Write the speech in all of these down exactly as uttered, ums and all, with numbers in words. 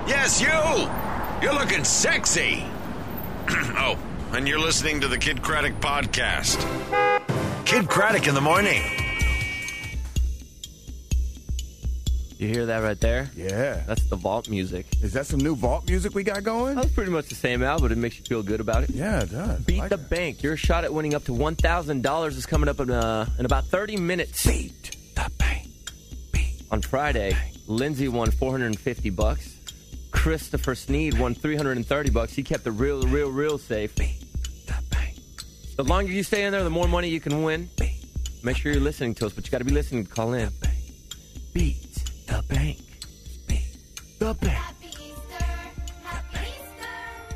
Yes, you! You're looking sexy! Oh, and you're listening to the Kid Craddock Podcast. Kid Craddock in the morning. You hear that right there? Yeah. That's the vault music. Is that some new vault music we got going? That's pretty much the same, Al, but it makes you feel good about it. Yeah, it does. Beat like the it. bank. Your shot at winning up to one thousand dollars is coming up in, uh, in about thirty minutes. Beat the bank. Beat On Friday, Lindsay won four hundred fifty bucks. Christopher Sneed won three hundred thirty bucks. He kept the real, real, real safe. Beat the bank. The longer you stay in there, the more money you can win. Beat. Make sure you're listening to us, but you got to be listening to call in. Beat the bank. The bank. Happy Easter, happy Easter.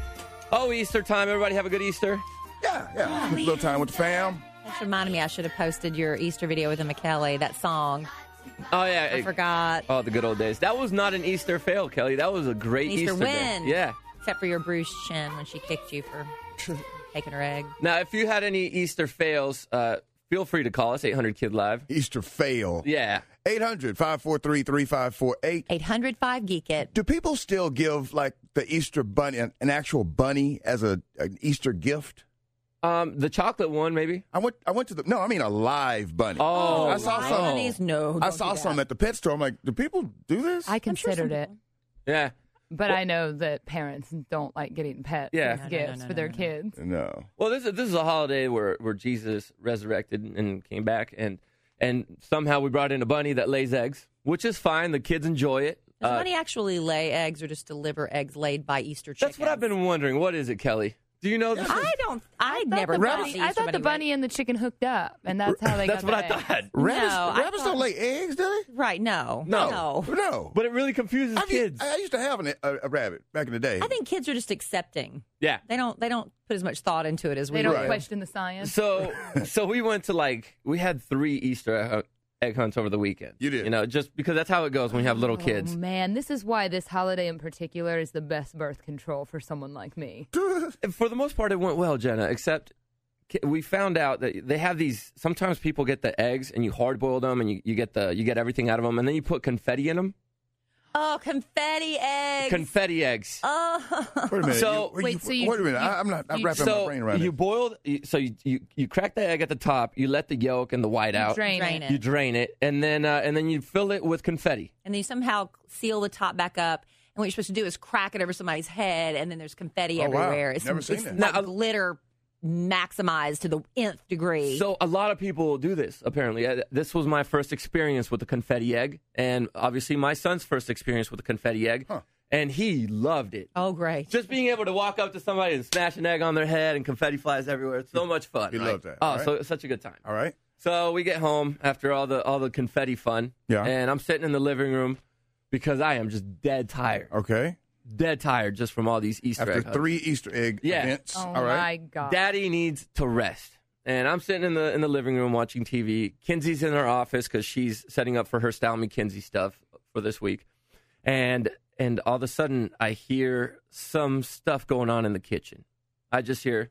Oh, Easter time. Everybody have a good Easter. Yeah, yeah. A little time with the fam. That reminded me I should have posted your Easter video with the McKelly, that song. Oh, yeah. I Hey, forgot. Oh, the good old days. That was not an Easter fail, Kelly. That was a great Easter Easter, win. day. Yeah. Except for your bruised chin when she kicked you for taking her egg. Now, if you had any Easter fails, uh, feel free to call us, eight hundred Kid Live. Easter fail. Yeah. eight hundred, five four three, three five four eight. eight hundred five Geek It. Do people still give, like, the Easter bunny, an, an actual bunny as a an Easter gift? Um, the chocolate one, maybe. I went I went to the, no, I mean a live bunny. Oh, I saw live some. bunnies? No, I don't saw do some that. at the pet store. I'm like, do people do this? I considered it, Yeah. but I know that parents don't like getting pets Yeah. as No, no, gifts no, no, for no, their no, no. kids. No. Well, this is this is a holiday where, where Jesus resurrected and came back, and and somehow we brought in a bunny that lays eggs, which is fine. The kids enjoy it. Does Uh, bunny actually lay eggs or just deliver eggs laid by Easter chickens? that's what I've been wondering. What is it, Kelly? Do you know this? I don't. I, thought never. the thought bunny, the I Easter thought the bunny bunny and the chicken hooked up, and that's how they That's got what the I eggs. thought. Rabbits, No, I rabbits thought- don't lay eggs, do they? Right? No. No. No. No. But it really confuses I, mean, kids. I used to have an, a, a rabbit back in the day. I think kids are just accepting. Yeah. They don't. They don't put as much thought into it as we They don't do. question the science. So, so we went to like we had three Easter hu- egg hunts over the weekend. You did. you know, just because that's how it goes when you have little Oh, kids. man, this is why this holiday in particular is the best birth control for someone like me. For the most part, it went well, Jenna. Except ki- we found out that they have these. Sometimes people get the eggs and you hard boil them, and you, you get the you get everything out of them, and then you put confetti in them. Oh, confetti eggs. Confetti eggs. Oh. Wait a minute. So- you, Wait, you, so you- wait a minute. you- I, I'm not. I'm you- wrapping my So brain around you it. boil. you- So you, you you crack the egg at the top. You let the yolk and the white out. Drain, Drain it. it. You drain it, and then uh, and then you fill it with confetti. And then you somehow seal the top back up. And what you're supposed to do is crack it over somebody's head, and then there's confetti Oh, wow. everywhere. It's, Never seen it's that. like Now, uh, glitter maximized to the nth degree. So a lot of people do this, apparently. Uh, This was my first experience with the confetti egg, and obviously my son's first experience with the confetti egg, Huh. and he loved it. oh, great. Just being able to walk up to somebody and smash an egg on their head and confetti flies everywhere. It's so much fun. He right? loved that, Oh, right? so it's such a good time. All right. So we get home after all the all the confetti fun, Yeah. and I'm sitting in the living room because I am just dead tired. Okay. Dead tired just from all these Easter After egg hunts. three Easter egg Yeah. events. Oh, All right. my God. Daddy needs to rest. And I'm sitting in the in the living room watching T V. Kinsey's in her office because she's setting up for her Style Me Kinsey stuff for this week. And and all of a sudden, I hear some stuff going on in the kitchen. I just hear,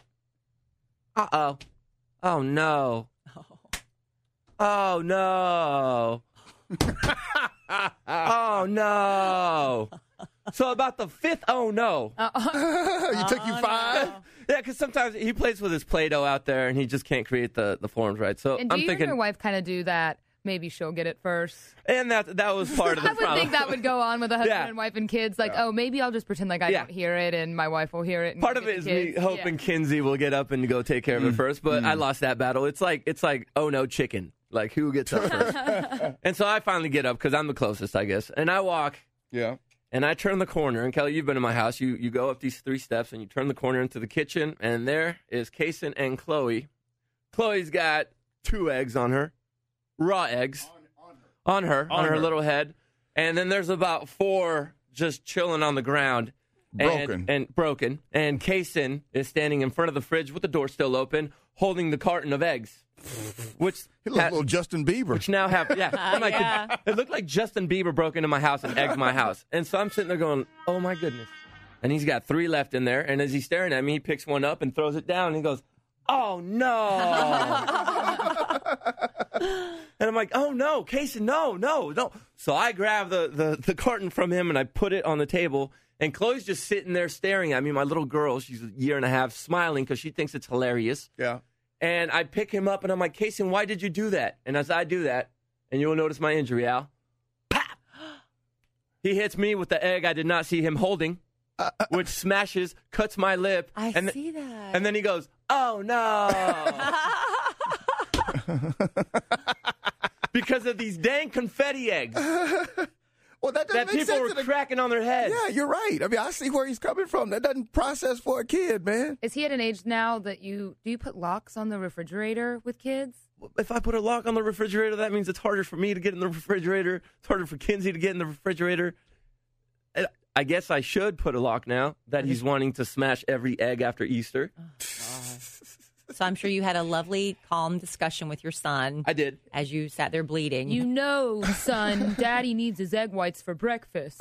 uh-oh. Oh, no. Oh, no. Oh, no. So about the fifth, oh, no. you took you five? Yeah, because sometimes he plays with his Play-Doh out there, and he just can't create the, the forms right. So And do I'm you thinking, and your wife kind of do that? Maybe she'll get it first. and that that was part of the I would problem. think that would go on with a husband Yeah. and wife and kids. Like, oh, maybe I'll just pretend like I Yeah. don't hear it, and my wife will hear it. And Part get of it is the me kids. hoping Yeah. Kinsey will get up and go take care of it first, but I lost that battle. It's like it's like oh no chicken, like who gets up first? And so I finally get up because I'm the closest, I guess, and I walk Yeah. and I turn the corner. And Kelly, you've been in my house. You you go up these three steps and you turn the corner into the kitchen, and there is Kason and Chloe. Chloe's got two eggs on her, raw eggs on her on, On her, her. little head, and then there's about four just chilling on the ground. Broken. And, and broken. And Kason is standing in front of the fridge with the door still open, holding the carton of eggs. Which He looked ha- like little Justin Bieber. which now have yeah. I'm like, Yeah. It looked like Justin Bieber broke into my house and egged my house. And so I'm sitting there going, oh my goodness. And he's got three left in there. And as he's staring at me, he picks one up and throws it down. And he goes, oh no. And I'm like, oh, no, Casey, no, no, no. So I grab the, the, the carton from him, and I put it on the table. And Chloe's just sitting there staring at me. My little girl, she's a year and a half, smiling because she thinks it's hilarious. Yeah. And I pick him up, and I'm like, Casey, why did you do that? And as I do that, and you'll notice my injury, Al, pop! He hits me with the egg I did not see him holding, uh, uh, which smashes, cuts my lip. I and see th- that. And then he goes, oh, no. Because of these dang confetti eggs Well, that doesn't that make people sense were to the- cracking on their heads. Yeah, you're right. I mean, I see where he's coming from. That doesn't process for a kid, man. Is he at an age now that you do you put locks on the refrigerator with kids? If I put a lock on the refrigerator, that means it's harder for me to get in the refrigerator. It's harder for Kinsey to get in the refrigerator. And I guess I should put a lock now that he's wanting to smash every egg after Easter. So I'm sure you had a lovely, calm discussion with your son. I did. As you sat there bleeding. You know, son, Daddy needs his egg whites for breakfast.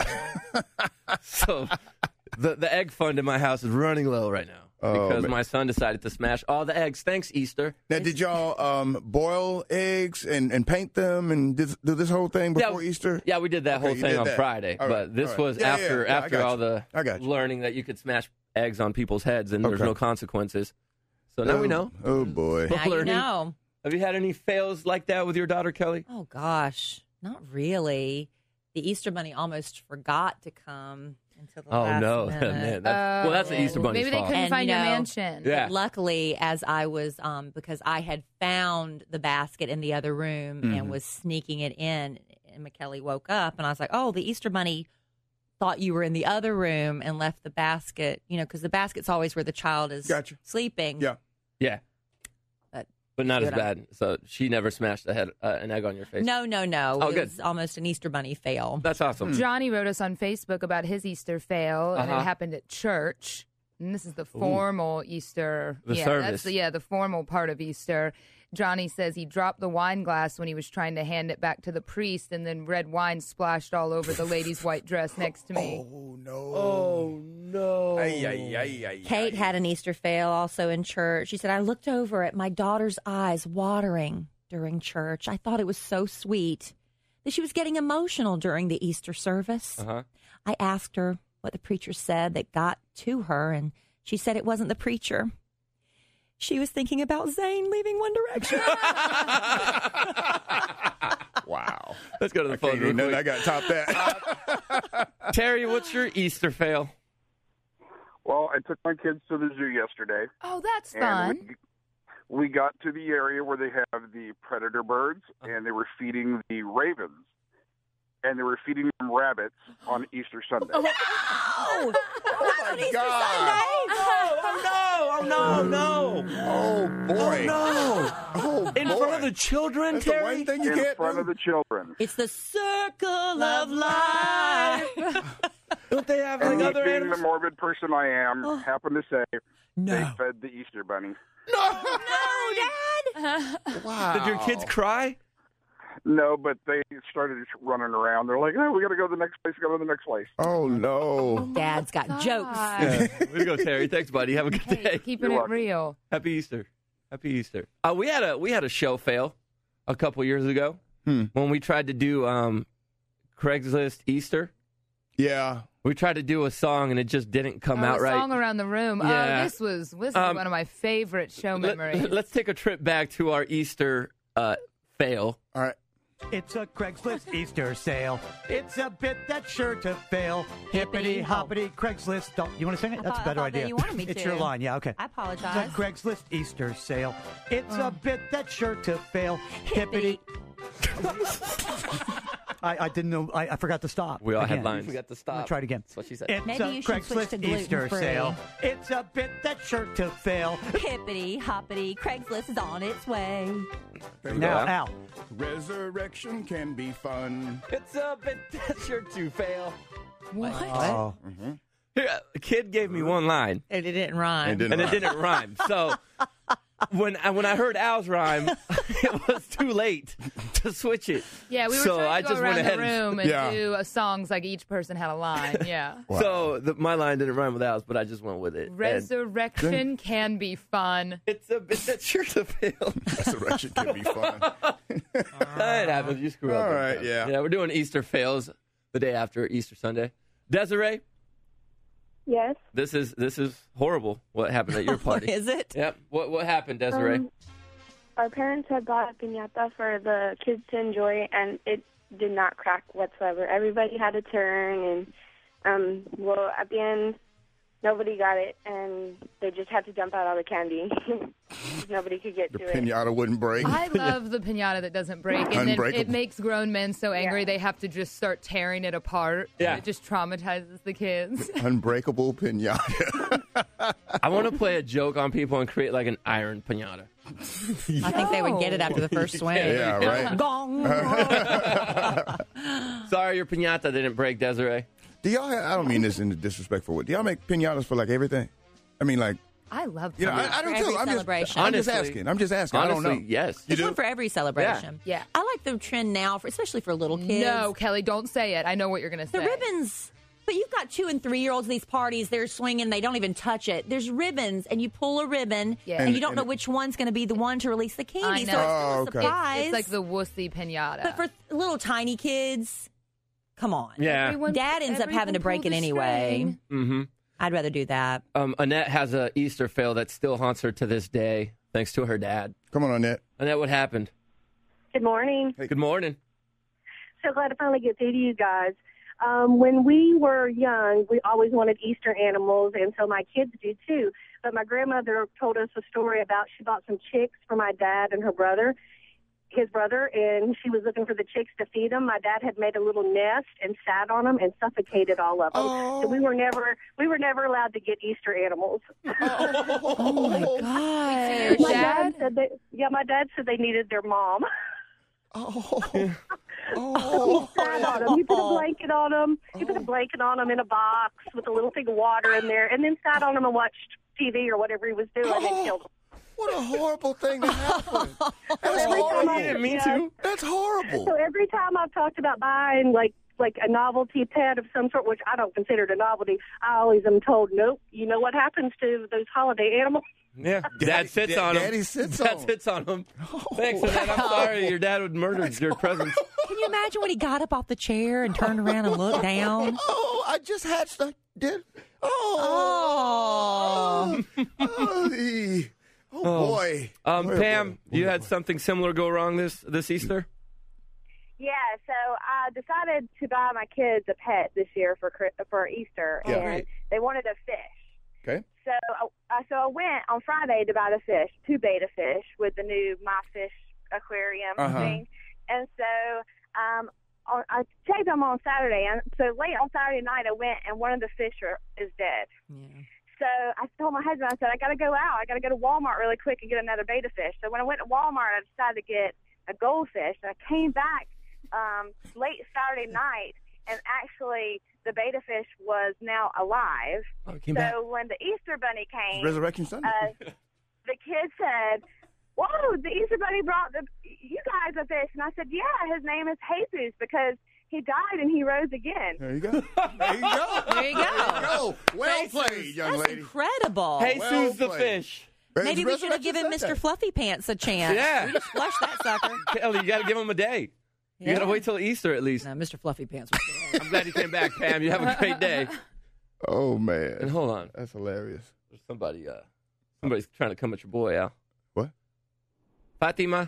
So the the egg fund in my house is running low right now Oh, because man. my son decided to smash all the eggs. Thanks, Easter. Now, did y'all um, boil eggs and, and paint them and did, do this whole thing before Yeah, Easter? Yeah, we did that Okay, whole you thing did on that. Friday, All right, but this all right. was Yeah, after yeah, yeah, I after got all you. the I got you. learning that you could smash eggs on people's heads and there's Okay. no consequences. So now oh, we know. Oh, boy. now you learning. know. Have you had any fails like that with your daughter, Kelly? Oh, gosh. Not really. The Easter Bunny almost forgot to come until the Oh last no, minute. man! That's, well, that's the Oh, Easter Bunny's Maybe they fault. couldn't And, find you your know, mansion. Yeah. But luckily, as I was, um, because I had found the basket in the other room Mm-hmm. and was sneaking it in, and McKelly woke up, and I was like, oh, the Easter Bunny thought you were in the other room and left the basket, you know, because the basket's always where the child is Gotcha. sleeping. Yeah. Yeah, But, but not see as what I- bad. So she never smashed a head, uh, an egg on your face. No, no, no. Oh, it good. was almost an Easter Bunny fail. That's awesome. Johnny wrote us on Facebook about his Easter fail, and Uh-huh. it happened at church. And this is the formal Easter. The yeah, service. That's the, yeah, the formal part of Easter. Johnny says he dropped the wine glass when he was trying to hand it back to the priest, and then red wine splashed all over the lady's white dress next to me. Oh, no. Oh no! Ay, ay, ay, ay, Kate ay. had an Easter fail also in church. She said, I looked over at my daughter's eyes watering during church. I thought it was so sweet that she was getting emotional during the Easter service. Uh-huh. I asked her what the preacher said that got to her, and she said it wasn't the preacher. She was thinking about Zayn leaving One Direction. Wow. Let's go to the phone Can't real do nothing. I quick. got to top that. Terry, what's your Easter fail? Well, I took my kids to the zoo yesterday, Oh, that's and fun. we, we got to the area where they have the predator birds, and they were feeding the ravens, and they were feeding them rabbits on Easter Sunday. Oh, Oh, my God. Oh no! Oh no! No! Oh, boy. No! Oh, In boy. front of the children, That's the Terry. one thing you In can't front do. of the children. It's the circle of life. Don't they have And like me other being animals? the morbid person I am, Oh. happened to say No. they fed the Easter bunny. No, Dad. Wow. Did your kids cry? No, but they started running around. They're like, oh, we got to go to the next place, go to the next place. Oh, no. Dad's got jokes. God. Way to go, Terry. Thanks, buddy. Have a good Hey, day. keeping You're it welcome. real. Happy Easter. Happy Easter. Uh, we had a we had a show fail a couple years ago Hmm. when we tried to do um, Craigslist Easter. Yeah. We tried to do a song and it just didn't come oh, out a right. song around the room. Yeah. Oh, this was this is Um, one of my favorite show memories. Let, let's take a trip back to our Easter uh, fail. All right. It's a Craigslist Easter sale. It's a bit that's sure to fail. Hippity hoppity Craigslist. Don't, you want to sing it? I That's a thought- better I thought that idea. you wanted me it's to. your line. Yeah, okay. I It's apologize. a Craigslist Easter sale. It's Oh. a bit that's sure to fail. Hippity. I, I didn't know. I, I forgot to stop. We all again. had lines. We got to I'm stop. gonna try it again. That's what she said. It's Maybe a you should switch Craigslist to gluten-free. Easter sale. It's a bit that's sure to fail. Hippity hoppity, Craigslist is on its way. There you Now, go. Al. Resurrection can be fun. It's a bit that's sure to fail. what? Oh. Here, a kid gave me one line And it didn't rhyme. It didn't and it rhyme. didn't rhyme. So when I, when I heard Al's rhyme, it was too late to switch it. Yeah, we were so trying to I go just around went ahead the and- room and Yeah. do uh, songs like each person had a line. Yeah. Wow. So the, my line didn't rhyme with Al's, but I just went with it. And Resurrection can be fun. it's a bit that sure to fail. Resurrection can be fun. It happens. You screw up. All every right, time. yeah. Yeah, we're doing Easter fails the day after Easter Sunday. Desiree, Yes. this is this is horrible. What happened at your party? Is it? Yep. What what happened, Desiree? Um, our parents had bought a piñata for the kids to enjoy, and it did not crack whatsoever. Everybody had a turn, and um, well, at the end, nobody got it, and they just had to dump out all the candy. Nobody could get The to it. pinata wouldn't break. I love the pinata that doesn't break, and then it Unbreakable. makes makes grown men so angry Yeah. they have to just start tearing it apart. Yeah. It just traumatizes the kids. Unbreakable pinata. I want to play a joke on people and create like an iron pinata. I think they would get it after the first swing. yeah, right. Gong. Sorry, your pinata didn't break, Desiree. Do y'all? Have, I don't mean this in a disrespectful way. Do y'all make pinatas for like everything? I mean, like I love you know, pinata. I, I don't For every too. I'm just, celebration. I'm just Honestly- asking. I'm just asking. I Honestly, don't know. yes. There's one for every celebration. Yeah. Yeah. I like the trend now, for, especially for little kids. No, Kelly, don't say it. I know what you're going to The say. ribbons. But you've got two and three year olds at these parties. They're swinging. They don't even touch it. There's ribbons, and you pull a ribbon, Yeah. and, And- you don't and know it- which one's going to be the one to release the candy. I So it's know. still Oh, a okay. surprise. It's like the wussy pinata. But for th- little tiny kids, come on. Yeah. Everyone- Dad ends up having to everyone break pull it the anyway. string. Mm-hmm. I'd rather do that. Um, Annette has a Easter fail that still haunts her to this day, thanks to her dad. Come on, Annette. Annette, what happened? Good morning. Good morning. So glad to finally get through to you guys. Um, when we were young, we always wanted Easter animals, and so my kids do too. But my grandmother told us a story about she bought some chicks for my dad and her brother, his brother, and she was looking for the chicks to feed them. My dad had made a little nest and sat on them and suffocated all of them. Oh. So we were never we were never allowed to get Easter animals. Oh, my God. Your My dad? dad said they, yeah, my dad said they needed their mom. Oh. He sat on them. He put a blanket on them. He put a blanket on them in a box with a little thing of water in there, and then sat on them and watched T V or whatever he was doing and killed them. What a horrible thing to happen. That's Every time horrible. I- didn't mean yeah. to. That's horrible. So every time I've talked about buying like like a novelty pet of some sort, which I don't consider it a novelty, I always am told, nope. You know what happens to those holiday animals? Yeah. Daddy- Dad sits Dad- on him. Daddy sits Dad on 'em. sits on him. Thanks, Annette. I'm sorry. Your dad would murder your presents. Can you imagine when he got up off the chair and turned around and looked down? Oh, I just hatched a did. Oh. Oh. Oh, ee. Oh, boy. Um, Boy, Pam, boy, you boy, had boy. something similar go wrong this this Easter? Yeah, so I decided to buy my kids a pet this year for Chri- for Easter, Yeah. and Great. they wanted a fish. Okay. So, uh, so I went on Friday to buy the fish, two beta fish with the new My Fish aquarium Uh-huh. thing, and so um, on, I checked them on Saturday, and so late on Saturday night I went, and one of the fish are, is dead. Yeah. So I told my husband, I said, I got to go out. I got to go to Walmart really quick and get another beta fish. So when I went to Walmart, I decided to get a goldfish. And I came back um, late Saturday night, and actually the beta fish was now alive. Oh, it came so back. when the Easter Bunny came, Resurrection Sunday. uh, the kid said, whoa, the Easter Bunny brought the, you guys a fish. And I said, yeah, his name is Jesus because he died and he rose again. There you go. There you go. There you go. go. Well played, young That's lady. incredible. Jesus well the played. fish. Maybe we It's should have given Resurrection Mister Sunday. Fluffy Pants a chance. Yeah. We just flushed that sucker. Kelly, you got to give him a day. You got to Yeah. wait till Easter at least. No, Mister Fluffy Pants was good. I'm glad you came back, Pam. You have a great day. Oh, And man. hold on. That's hilarious. There's somebody, uh, somebody's trying to come at your boy, Al. What? Fatima?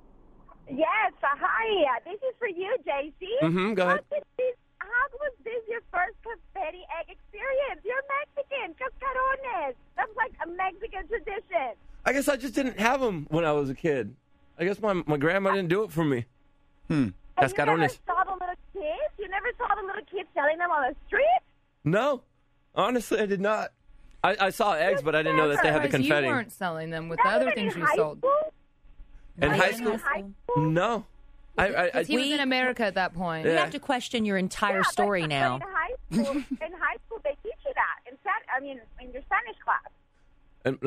Yes, uh, hi. This is for you, J C. Mm-hmm. Go ahead. How, did this, how was this your first confetti egg experience? You're Mexican. Cascarones. That's like a Mexican tradition. I guess I just didn't have them when I was a kid. I guess my, my grandma didn't do it for me. Hmm. And you never Cascarones. saw the little kids? You never saw the little kids selling them on the street? No. Honestly, I did not. I, I saw eggs, but I didn't know that they had the Because confetti. You weren't selling them with the Not other even things in you high sold. School? In Not high even school? In high school? No. I, I, I, Because he was We- in America at that point. You Yeah. have to question your entire Yeah, but- story but now. In high school, in high school, they teach you that. In Span- I mean, in your Spanish class. and, no,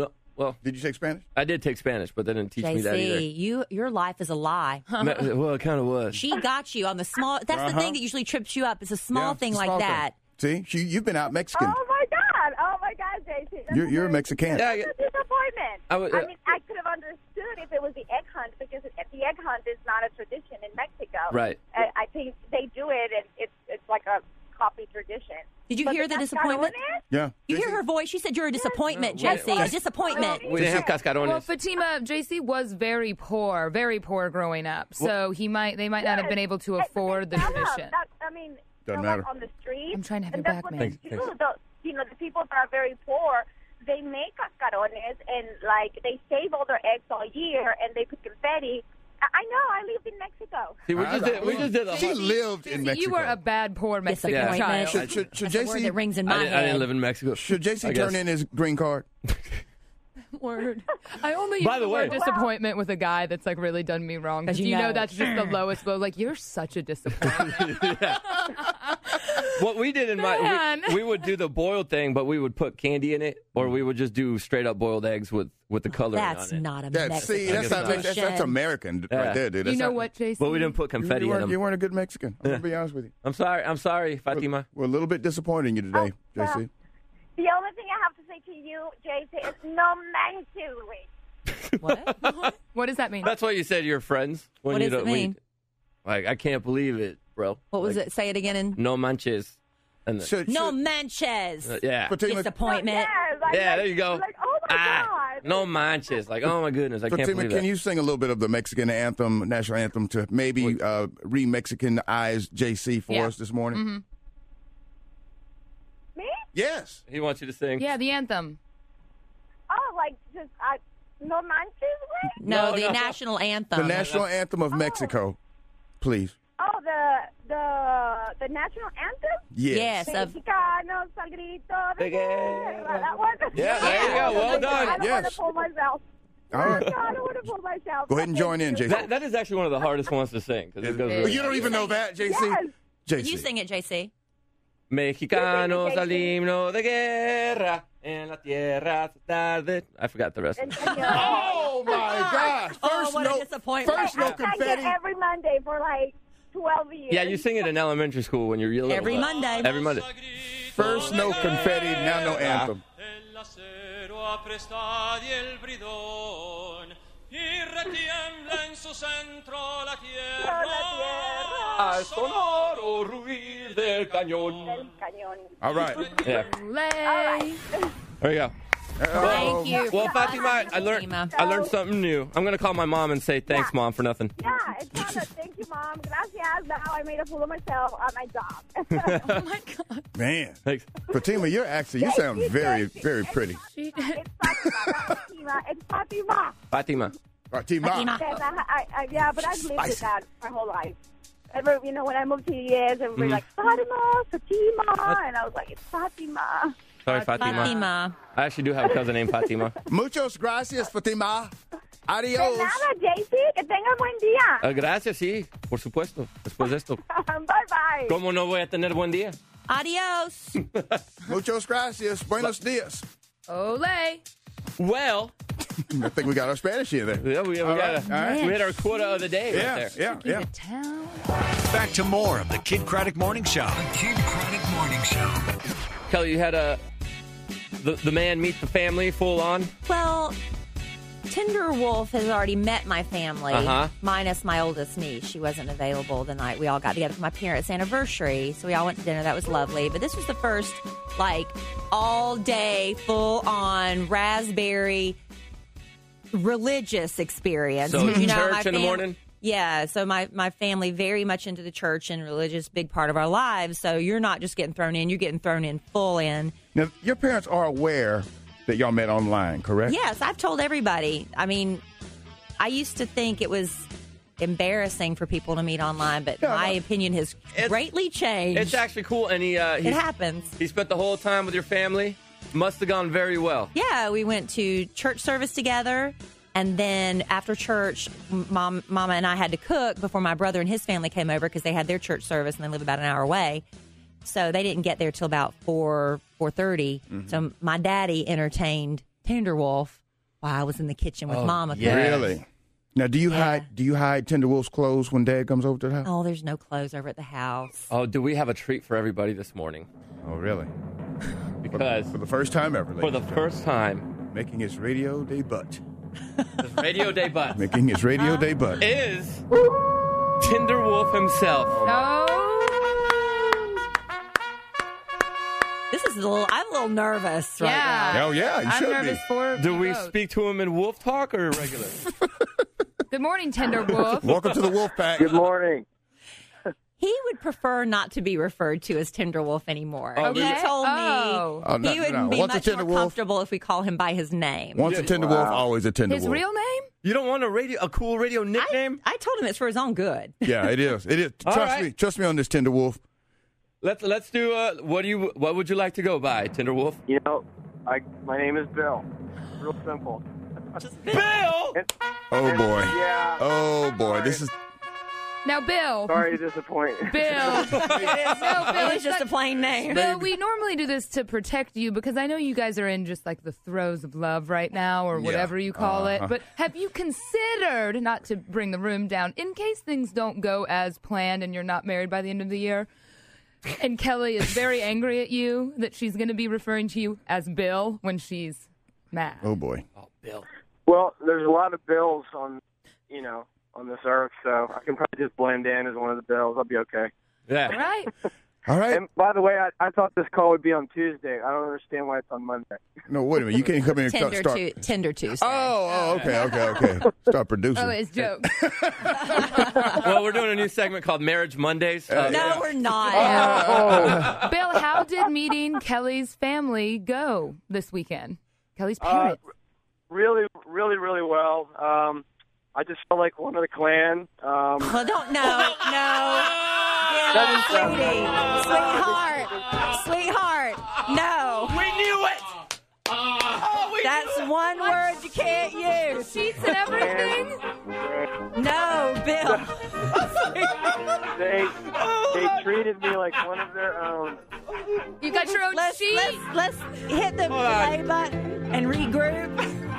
Well, did you take Spanish? I did take Spanish, but they didn't teach me that either. J C, you your life is a lie. Ma- well, it kind of was. She got you on the small. That's Uh-huh. the thing that usually trips you up. It's a small Yeah, thing it's a like small thing. that. See, she, you've been out Mexican. Oh my God! Oh my God, J C. That's You're, you're a very- Mexican. Yeah, It's a disappointment. I I, would- uh, mean, I could have understood if it was the egg hunt because it, the egg hunt is not a tradition in Mexico. Right. I, I think they do it, and it's it's like a copy tradition. Did you But hear the disappointment? cascarones? Yeah. You hear her voice? She said you're a disappointment, No, J C. wait. A disappointment. We didn't have cascarones. Well, Fatima, J C was very poor, very poor growing up. So he might, they might not have been able to afford the No, no, tradition. that- I mean, Doesn't they're, like, matter. on the street. I'm trying to have and your that's back, what man. they Thanks, do. The, you know, the people that are very poor, they make cascarones and like they save all their eggs all year and they put confetti. I, I know. I lived in Mexico. See, we just did, we just did the She whole- lived in Mexico. You were a bad, poor Mexican Yeah. child. Should, should, should That's a word J C that rings in I my didn't, head. I didn't live in Mexico. should J C I turn guess. in his green card? Word. I only use By the the word way- disappointment with a guy that's like really done me wrong. 'Cause Because you you know. know. That's just the lowest blow. Like, you're such a disappointment. What we did in my Man. we, we would do the boiled thing, but we would put candy in it, or we would just do straight up boiled eggs with with the coloring That's on it. not a That, Mexican see, that's, guess not, not. that's, that's American Yeah. right there, dude. you That's know not- what, J C? But we didn't put confetti You in weren't, you them. weren't a good Mexican. I'm Yeah. going to be honest with you. I'm sorry. I'm sorry, Fatima. We're a little bit disappointed in you today, Oh, J C. The only thing I have to say to you, J C, is no manches, güey. What? What does that mean? That's why you said you're friends. When What you does it don't- when you- mean? like, I can't believe it, bro. What was Like, it? Say it again. In No manches. And the- Should, no should, manches. uh, yeah. Fatima, Disappointment. Yes, like, Yeah, like- there you go. Like, oh my Ah, God. no manches. Like, oh my goodness, I can't Fatima, believe can that. you sing a little bit of the Mexican anthem, national anthem, to maybe uh, re-Mexicanize J C for Yeah. us this morning? Mm-hmm. Me? Yes. He wants you to sing. Yeah, the anthem. Oh, like just I no manches, güey. No, No, the no. national anthem. The national anthem of Mexico, please. Oh, the the the national anthem. Yes. Yes. Of, Mexicanos al grito de De guerra. guerra. That one. Yeah, there you go. Well I done. don't want Yes. to pull myself. All right. Oh, God, I don't want to pull myself. Go ahead and join in, J C. That, that is actually one of the hardest ones to sing. 'Cause it goes Well, Well, really- you don't even know that, J C? Yes. J C. you sing it, J C. Mexicanos You al sing it, himno de guerra en la tierra tarde. I forgot the rest. And, Of it. and, you know, Oh, my gosh. Oh, First what a note, disappointment. first I note sang confetti. it every Monday for like twelve years. Yeah, you sing it in elementary school when you're little. Every but- Monday. Every Monday. First no confetti, now no anthem. El acero apresta y el bridón, y retiembla en su centro la tierra. Al sonoro ruir del cañón. El cañón. All right. Yeah. Lay. There you go. Thank you. Well, Fatima, I learned Fatima. I learned something new. I'm gonna call my mom and say thanks, mom, for nothing. Yeah, it's not a thank you, Mom. Gracias. Now I made a fool of myself at my job. Oh, my God. Man. Thanks. Fatima, your accent, you sound very, very pretty. It's Fatima, not Fatima. It's Fatima. Fatima. Fatima. Fatima. Yes, I, I, I, yeah, but I've lived Spicy. with that my whole life. Ever, you know, when I moved to the U S, everybody Mhm. like, Fatima, Fatima. And I was like, it's Fatima. Sorry, Fatima. Fatima. I actually do have a cousin named Fatima. Muchos gracias, Fatima. De Adios. nada, J C. Que tenga buen día. Ah, gracias, sí, por supuesto. Después de esto. Bye bye. ¿Cómo no voy a tener buen día? Adios. Muchos gracias. Buenos dias. Olay. Well, I think we got our Spanish in there. yeah, we, we, All got right, a, all right. we hit our quota of the day Yeah, right there. yeah, yeah. The town. Back to more of the Kid Craddock Morning Show. The Kid Craddock Morning Show. Kelly, you had a the, the man meet the family full on. Well, Tinder Wolf has already met my family, Uh-huh. minus my oldest niece. She wasn't available the night we all got together for my parents' anniversary, so we all went to dinner. That was lovely. But this was the first, like, all day, full on raspberry religious experience. So, you know, church my in the fam- morning? Yeah, so my, my family very much into the church and religious, big part of our lives. So you're not just getting thrown in, you're getting thrown in full in. Now, your parents are aware that y'all met online, correct? Yes, I've told everybody. I mean, I used to think it was embarrassing for people to meet online, but Yeah, my no. opinion has It's- greatly changed. It's actually cool, and he uh, it he's- happens. he spent the whole time with your family. Must have gone very well. Yeah, we went to church service together, and then after church, m- mom, Mama and I had to cook before my brother and his family came over because they had their church service and they live about an hour away. So they didn't get there till about four four thirty. Mm-hmm. So my daddy entertained Tinderwolf while I was in the kitchen with Oh, Mama. yes. Really? Now, do you Yeah. hide? Do you hide Tender Wolf's clothes when Dad comes over to the house? Oh, there's no clothes over at the house. Oh, do we have a treat for everybody this morning? Oh, really? Because For the first time ever, for the ladies and first time, gentlemen, making his radio debut. this radio day butt Making his radio debut. is Tinder Wolf himself. Oh, This is a little. I'm a little nervous right yeah. now. Oh, yeah, you I'm should nervous be. for Do you we both. speak to him in wolf talk or regular? Good morning, Tender Wolf. Welcome to the Wolf Pack. Good morning. He would prefer not to be referred to as Tender Wolf anymore. Oh, he really? told me Oh. Oh, no, he would no. be Once a much Tender more Wolf- comfortable if we call him by his name. Once a Tender Wolf, always a Tender His Wolf. real name? You don't want a radio, a cool radio nickname? I told him it's for his own good. Yeah, it is. It is. All Trust right. me. Trust me on this, Tender Wolf. Let's let's do. Uh, what do you? What would you like to go by, Tinder Wolf? You know, I my name is Bill. Real simple. Bill. And- Oh and- boy. Yeah. Oh boy. This is. Now, Bill. Sorry to disappoint. Bill. It is, No, Bill, it's it's just not- a plain name. Bill, we normally do this to protect you because I know you guys are in just like the throes of love right now or Yeah. whatever you call Uh-huh. it. But have you considered, not to bring the room down, in case things don't go as planned and you're not married by the end of the year, and Kelly is very angry at you that she's going to be referring to you as Bill when she's mad? Oh boy. Oh, Bill. Well, there's a lot of Bills on, you know, on this earth, so I can probably just blend in as one of the Bills. I'll be okay. Yeah. All right. All right. And by the way, I, I thought this call would be on Tuesday. I don't understand why it's on Monday. No, wait a minute. You can't come in and start. Tender, start. tu- Tender Tuesday. Oh, oh, okay, okay, okay. Start producing. Oh, it's joke. Well, we're doing a new segment called Marriage Mondays. Uh, no, we're not. Bill, how did meeting Kelly's family go this weekend? Kelly's Uh, parents. really, really, really well. Um, I just felt like one of the clan. Um, Well, don't no, no. Yeah, sweetie, sweetheart, sweetheart. No, we knew it. Oh, we that's knew it. one word you can't use. Sheets and everything? No, Bill. they they treated me like one of their own. You got your own Let's sheet? let's let's hit the Hold on. play button and regroup.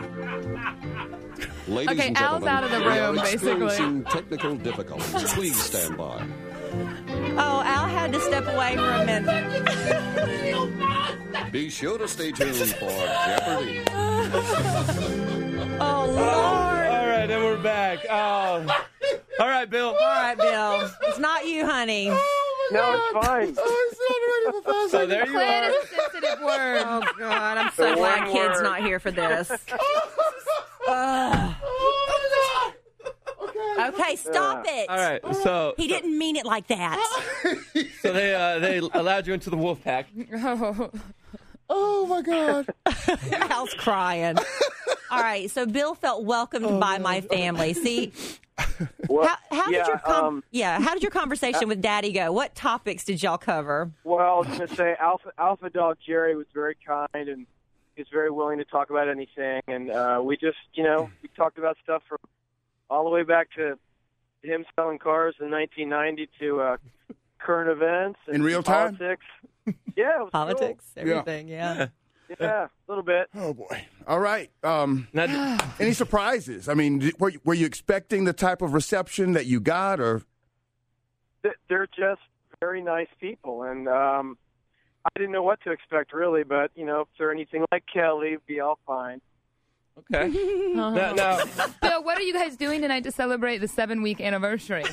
Ladies Okay, and Al's gentlemen, out of the we are room, basically. experiencing technical difficulties. Please stand by. Oh, Al had to step away for a minute. Be sure to stay tuned for Jeopardy! Oh Lord. All right, and we're back. Oh. All right, Bill. All right, Bill. It's not you, honey. No, it's fine. So there you Clan are. is a sensitive word. Oh God, I'm so The glad one Kid's word. not here for this. Ugh. Okay, stop it. All right, so He didn't mean it like that. so they uh, they allowed you into the wolf pack. Oh. Oh my God. Al's crying. All right, so Bill felt welcomed by my family. See, Well, how, how yeah, did your com- um, yeah? How did your conversation with Daddy go? What topics did y'all cover? well, I was going to say Alpha, Alpha Dog Jerry was very kind and he was very willing to talk about anything. And uh, we just, you know, we talked about stuff from all the way back to him selling cars in nineteen ninety to uh, current events and In real time? politics. Yeah, it was Politics, Yeah. everything. Yeah. Cool. Yeah, a little bit. Oh boy. All right. Um, Now, any surprises? I mean, did- were you, were you expecting the type of reception that you got, or? Th- They're just very nice people, and um, I didn't know what to expect really. But you know, if they're anything like Kelly, it'd be all fine. okay. Now, now, Bill, what are you guys doing tonight to celebrate the seven-week anniversary?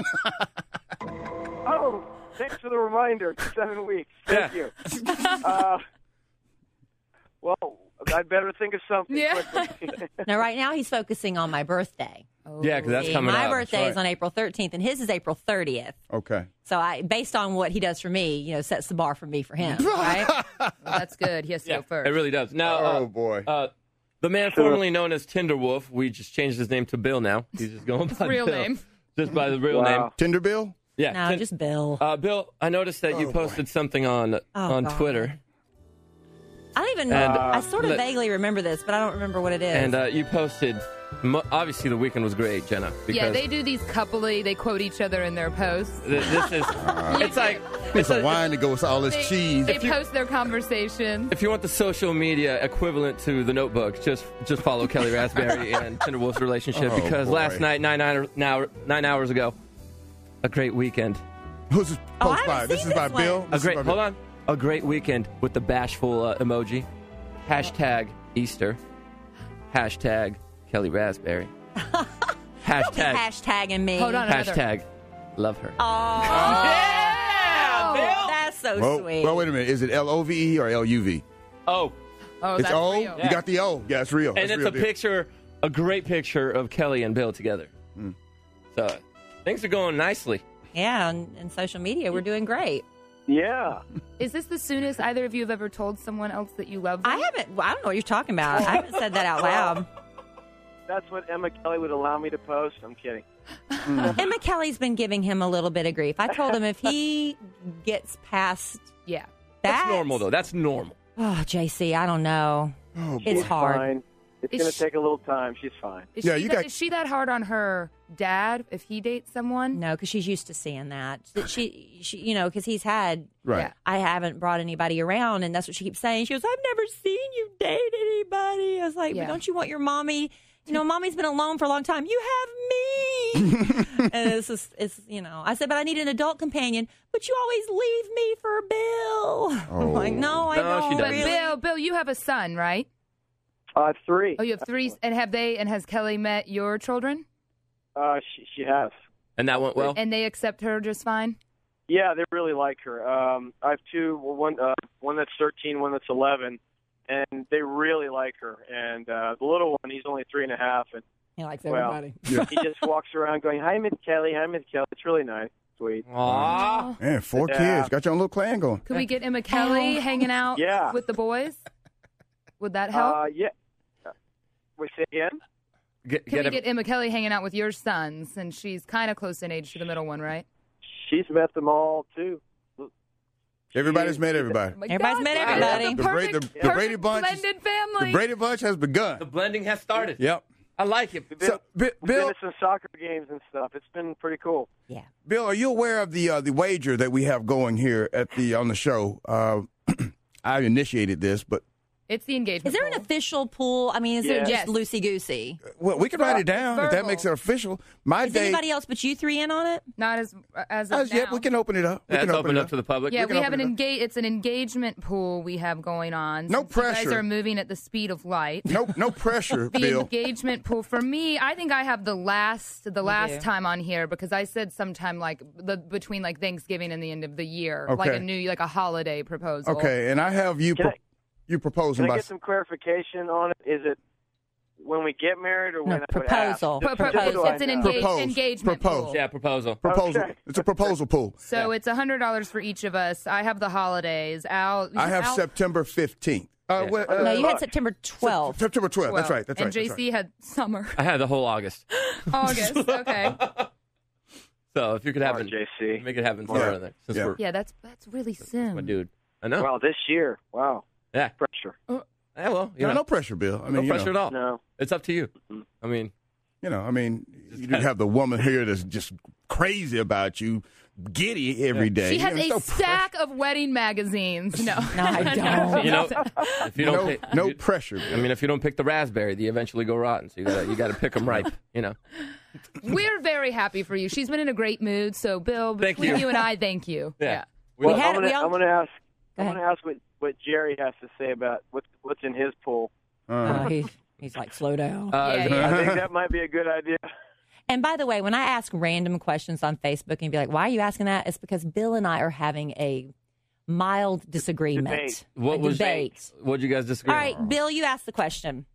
Oh, thanks for the reminder. Seven weeks. Thank Yeah. you. Uh, well, I'd better think of something Yeah. quickly. Now, right now, he's focusing on my birthday. yeah, because that's See, coming my up. birthday That's is right. on April thirteenth, and his is April thirtieth. Okay. So, I, based on what he does for me, you know, sets the bar for me for him, right? Well, that's good. He has to Yeah, go first. it really does. Now, Oh uh, boy. uh, the man formerly known as Tinder Wolf, we just changed his name to Bill now. He's just going by real Bill. name. Just by the real Wow. name. Tinder Bill? Yeah. No, Tin- just Bill. uh, Bill, I noticed that you Oh, posted something on Oh, on God. Twitter, I don't even know. and, I sort of let- vaguely remember this, but I don't remember what it is. and uh, you posted. Mo- obviously, the weekend was great, Jenna. Because Yeah, they do these coupley. They quote each other in their posts. th- this is. It's like It's a wine to go with all this They, cheese. they post their conversations. If you want the social media equivalent to the Notebook, just just follow Kelly Raspberry and Timberwolves' relationship Oh, because boy. last night, nine, nine, now, nine hours ago, a great weekend. Who's this Oh, I post by? haven't This seen is by this one. Bill. A This is great, by hold Bill. on. A great weekend with the bashful uh, emoji. Hashtag Easter. Hashtag Kelly Raspberry. Don't be Hashtag. hashtagging me. Hold on. another. Hashtag love her. Oh, Yeah, Bill. that's so Well, sweet. well, wait a minute. Is it L O V E or L U V? Oh, Oh, It's that's O? real. You got the O. Yeah, it's real. and That's it's real a deal. picture, a great picture of Kelly and Bill together. Mm. So things are going nicely. Yeah, on, on social media, we're doing great. Yeah. Is this the soonest either of you have ever told someone else that you love them? I haven't. Well, I don't know what you're talking about. I haven't said that out loud. That's what Emma Kelly would allow me to post. I'm kidding. Emma Kelly's been giving him a little bit of grief. I told him if he gets past Yeah. that, That's normal, though. That's normal. Oh, J C, I don't know. Oh, It's She's hard. Fine. It's Is going to she- take a little time. She's fine. Is, Yeah, she you that, got- is she that hard on her dad if he dates someone? No, because she's used to seeing that. That she, she, you know, because he's had. Right. Yeah. I haven't brought anybody around, and that's what she keeps saying. She goes, "I've never seen you date anybody." I was like, Yeah. "But don't you want your mommy? You know, mommy's been alone for a long time. You have me." And it's just, it's you know. I said, "But I need an adult companion." But you always leave me for Bill. I'm like, "No, I No, don't." she But doesn't. really." Bill, Bill, you have a son, right? Uh, three. Oh, you have three. And have they? And has Kelly met your children? Uh, she, she has. And that went well? And they accept her just fine. Yeah, they really like her. Um, I have two. One, uh, one that's thirteen, one that's eleven, and they really like her. And uh, the little one, he's only three and a half, and He likes well, everybody. he just walks around going, "Hi, Miss Kelly. Hi, Miss Kelly." It's really nice, sweet. Aww. Man, four Yeah. kids. Got your own little clan going. Could we get Emma Kelly hanging out Yeah. with the boys? Would that help? Uh, yeah. We say again. Get, Can get we a- get Emma Kelly hanging out with your sons? And she's kind of close in age to the middle one, right? She's met them all too. Everybody's met everybody. Oh my Everybody's God, met this is everybody. The The Bra- perfect, the- the perfect Brady Bunch is- blended family. The Brady Bunch has begun. the blending has started. Yep. I like it. We've been, So, Bi- we've been Bill, to some soccer games and stuff. It's been pretty cool. Yeah. Bill, are you aware of the uh, the wager that we have going here at the on the show? Uh, I initiated this, but It's the engagement. Is there an poll. official pool? I mean, is it Yes. just loosey goosey? well, we can write it down if that verbal. makes it official. My Is day, anybody else but you three in on it? Not as as of as now. yet, we can open it up. We That's can open it up to the public. Yeah, we we, can have open an it up. engage. It's an engagement pool we have going on. No Since You guys pressure. are moving at the speed of light. No, no pressure, The Bill. engagement pool for me, I think I have the last the last do. time on here because I said sometime like the between like Thanksgiving and the end of the year, Okay. like a new like a holiday proposal. Okay, and I have you Can pro- I- you proposing Can I by get some clarification on it? Is it when we get married or No, when I would ask? proposal. Pro- Just- propose. just so I It's an know. engage- Propose. engagement Propose. pool. Yeah, proposal. proposal. Okay. It's a proposal pool. So it's a hundred dollars for each of us. I have the holidays. Al, I have Al, September fifteenth. Uh, Yeah. well, uh, No, you had look. September twelfth. September twelfth. That's right. That's and right. J that's C right. had summer, I had the whole August. August. Okay. So if you could have Come it, on, J C. make it happen Yeah. sooner than since Yeah. we're Yeah, that's that's really soon. my dude. I know. Wow, this year. Wow. Yeah. Pressure. Yeah, well, you No, know, no pressure, Bill. I mean, no you pressure know, at all. No. It's up to you. I mean, You know, I mean, you didn't have the woman here that's just crazy about you, giddy every day. She has You know, a so stack of wedding magazines. No, No, I don't. you know, if you don't, no, pick, no you- pressure. I mean, if you don't pick the raspberry, they eventually go rotten. So you got to you got to pick them ripe. You know. We're very happy for you. She's been in a great mood. So, Bill, Thank between you. you and I, thank you. Yeah. We Well, had I'm it. gonna, We all- I'm gonna ask. Go I'm ahead. gonna ask what, what Jerry has to say about what, what's in his pool. Oh, he, he's like, slow down. Uh, Yeah, yeah. I think that might be a good idea. And by the way, when I ask random questions on Facebook and be like, why are you asking that? It's because Bill and I are having a mild disagreement. Debate. What a was debate. What did you guys disagree All on? right, Bill, you asked the question.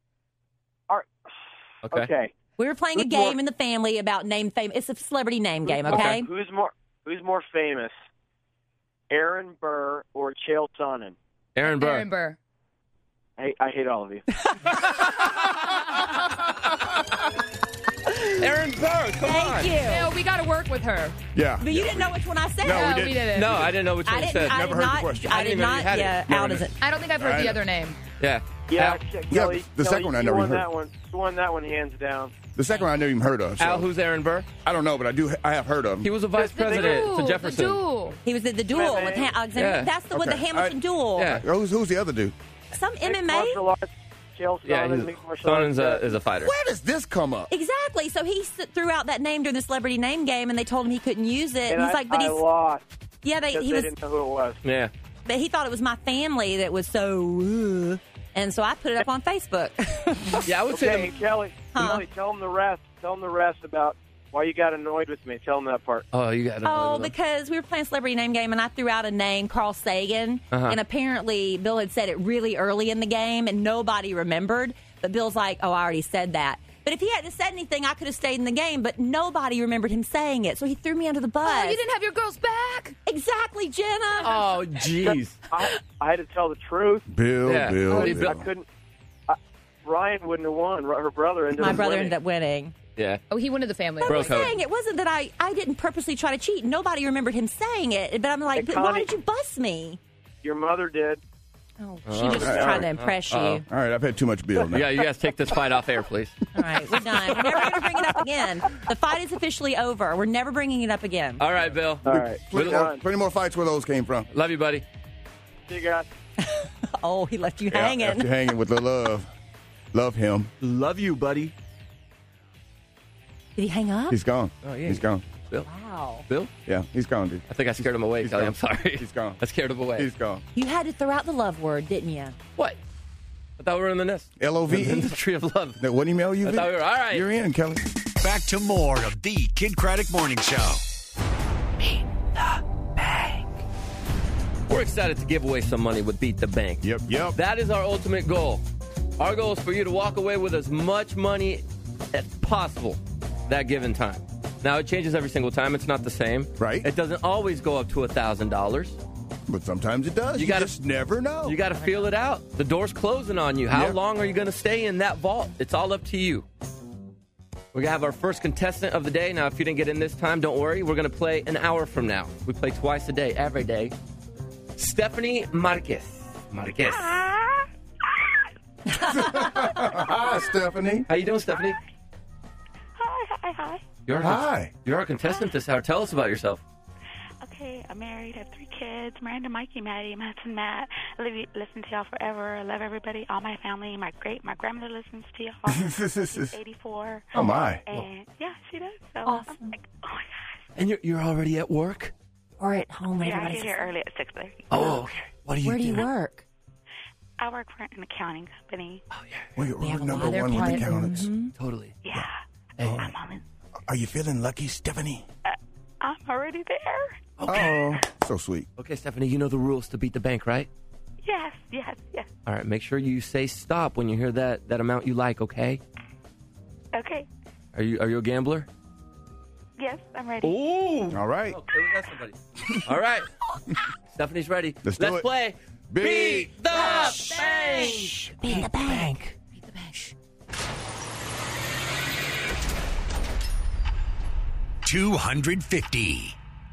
Okay. Okay. We were playing a Who's game more- in the family about name fame. It's a celebrity name game, okay? Who's more Who's more famous, Aaron Burr or Chael Sonnen? Aaron Burr. Aaron Burr. I, I hate all of you. Aaron Burr. Come Thank on. you. Bill, we got to work with her. Yeah. But you didn't know which one I said. No, we No, didn't. we didn't. No, I didn't know which one I you didn't. said. I Never did heard the not. question. I I did didn't even not. know you had it. Yeah, Never out heard as it. it. I don't think I've heard I the know. other name. Yeah. Yeah, Al? Ke- Yeah, Kelly. the Kelly, second one I you never won even heard. that one. You won that one hands down. The second one I never even heard of. So. Al, who's Aaron Burr? I don't know, but I do. I have heard of him. He was a vice The president duel, to the Jefferson. duel. He was at the duel M M A. with ha- Alexander. Yeah. That's the one, the Okay. Hamilton I- duel. Yeah. Who's who's the other dude? Some M M A. Martial arts. Chael Yeah, Sonnen, he's, mixed martial arts. Sonnen's a, is a fighter. Where does this come up? Exactly. So he s- threw out that name during the celebrity name game, and they told him he couldn't use it. And, And he's I, like, but I he's lost. yeah. They because he they was, didn't know who it was. Yeah. but he thought it was my family that was so. Uh, and so I put it up on Facebook. Yeah, I would say. Okay, Kelly, Huh? Kelly, tell them the rest. Tell them the rest about why you got annoyed with me. Tell them that part. Oh, you got to Oh, because we were playing celebrity name game, and I threw out a name, Carl Sagan, Uh-huh. and apparently Bill had said it really early in the game, and nobody remembered. But Bill's like, "Oh, I already said that." But if he hadn't said anything, I could have stayed in the game. But nobody remembered him saying it, so he threw me under the bus. Oh, you didn't have your girls back. Exactly, Jenna. Oh, jeez. I, I had to tell the truth. Bill, Yeah. Bill, Oh, I Bill. couldn't. I, Ryan wouldn't have won. Her brother ended My up brother winning. ended up winning. Yeah. Oh, he wanted the family. But Bro I'm code. saying it wasn't that I, I didn't purposely try to cheat. Nobody remembered him saying it. But I'm like, Hey, but why Connie. did you bust me? Your mother did. Oh, she Oh, just all right. tried to impress you. Uh-oh. All right, I've had too much Bill now. Yeah, you guys take this fight off air, please. All right, we're done. We're never going to bring it up again. The fight is officially over. We're never bringing it up again. All right, Bill. All right. Plenty, We'll- more, plenty more fights where those came from. Love you, buddy. See you guys. Oh, he left you Yeah, hanging. after hanging with the love. Love him. Love you, buddy. Did he hang up? He's gone. Oh, yeah. He's gone. Bill. Wow. Bill? Yeah, he's gone, dude. I think I scared him away, He's Kelly. gone. I'm sorry. He's gone. I scared him away. He's gone. You had to throw out the love word, didn't you? What? I thought we were in the nest. L O V In E? the tree of love. That what email you? I thought we were all right. You're in, Kelly. Back to more of the Kid Craddock Morning Show. We're excited to give away some money with Beat the Bank. Yep, yep. That is our ultimate goal. Our goal is for you to walk away with as much money as possible that given time. Now, it changes every single time. It's not the same. Right. It doesn't always go up to one thousand dollars. But sometimes it does. You You, gotta- just never know. You got to feel it out. The door's closing on you. How Yeah. long are you going to stay in that vault? It's all up to you. We're going to have our first contestant of the day. Now, if you didn't get in this time, don't worry. We're going to play an hour from now. We play twice a day, every day. Stephanie Marquez. Marquez. Hi, Stephanie. How you doing, Stephanie? Hi, hi, hi. You're Hi. You're our contestant this hour. Tell us about yourself. Okay, I'm married. I have three kids. Miranda, Mikey, Maddie, my husband Matt. I love you, listen to y'all forever. I love everybody, all my family. My great, my grandmother listens to y'all. She's eighty-four. Oh, my. And yeah, she does. So Awesome. I'm like, oh my gosh. And you're, you're already at work? Or at home, Yeah, I everybody's get here early at six thirty. Oh, okay. What do you Where do you work? I work for an accounting company. Well, you're They have a number lot of one with clients. accountants. Mhm. Totally. Yeah, Hey. I'm on it. Are you feeling lucky, Stephanie? I'm already there. Oh, so sweet. Okay, Stephanie, you know the rules to beat the bank, right? Yes, yes, yes. All right, make sure you say stop when you hear that, that amount you like, okay? Okay. Are you are you a gambler? Yes, I'm ready. Ooh. All right. Okay, we got somebody. All right. Stephanie's ready. Let's do it. play. Beat the bank. Beat the bank. two hundred fifty.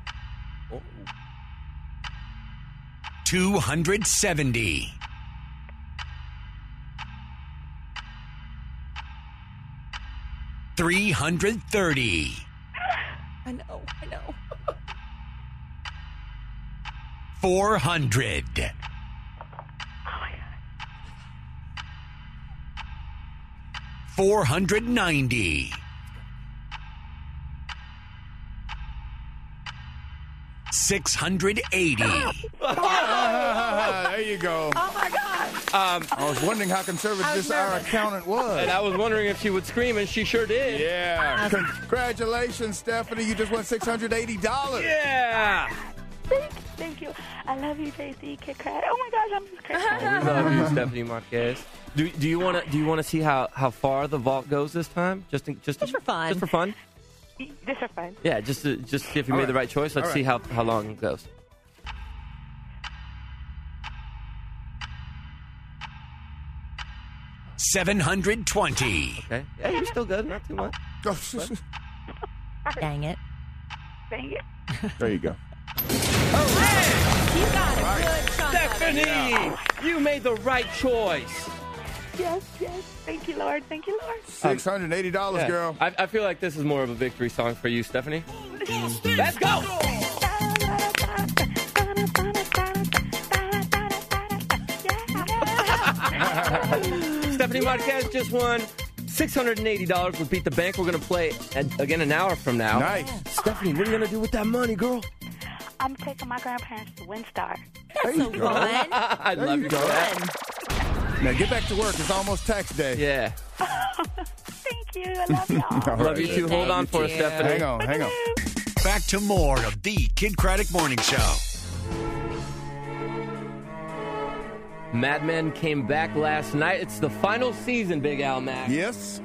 two hundred seventy. three hundred thirty. I know, I know. four hundred. four hundred ninety. six hundred eighty. Ah, there you go. Oh, my God. Um, I was wondering how conservative I was this our nervous. accountant was. and I was wondering if she would scream, and she sure did. Yeah. Congratulations, Stephanie. You just won six hundred eighty dollars. Yeah. Thank, thank you. I love you, J C. Kid Craddock. Oh my gosh, I'm just crazy. We love you, Stephanie Marquez. Do, do you want to do you want to see how, how far the vault goes this time? Just in, just Just for fun. Just for fun. This is fun. Yeah, just to, just see if you All made right. the right choice. Let's All see right. how, how long it goes. seven hundred twenty. Okay. Yeah, you're still good. Not too much. Dang it. Thank you. There you go. You got a good chunk of it. Stephanie, you made the right choice. yes, yes. Thank you, Lord. Thank you, Lord. six hundred eighty dollars, Yeah. girl. I, I feel like this is more of a victory song for you, Stephanie. Let's go! Stephanie Marquez just won six hundred eighty dollars with Beat the Bank. We're going to play at, again an hour from now. Nice. Stephanie, what are you going to do with that money, girl? I'm taking my grandparents to Windstar. That's so fun. I There love you you go. for that. Now get back to work. It's almost tax day. Yeah. Thank you. I love y'all. All Love right. you too. Hold on for us, you. Stephanie. Hang on, hang on. Back to more of the Kid Craddock Morning Show. Mad Men came back last night. It's the final season, Big Al Mac. Yes.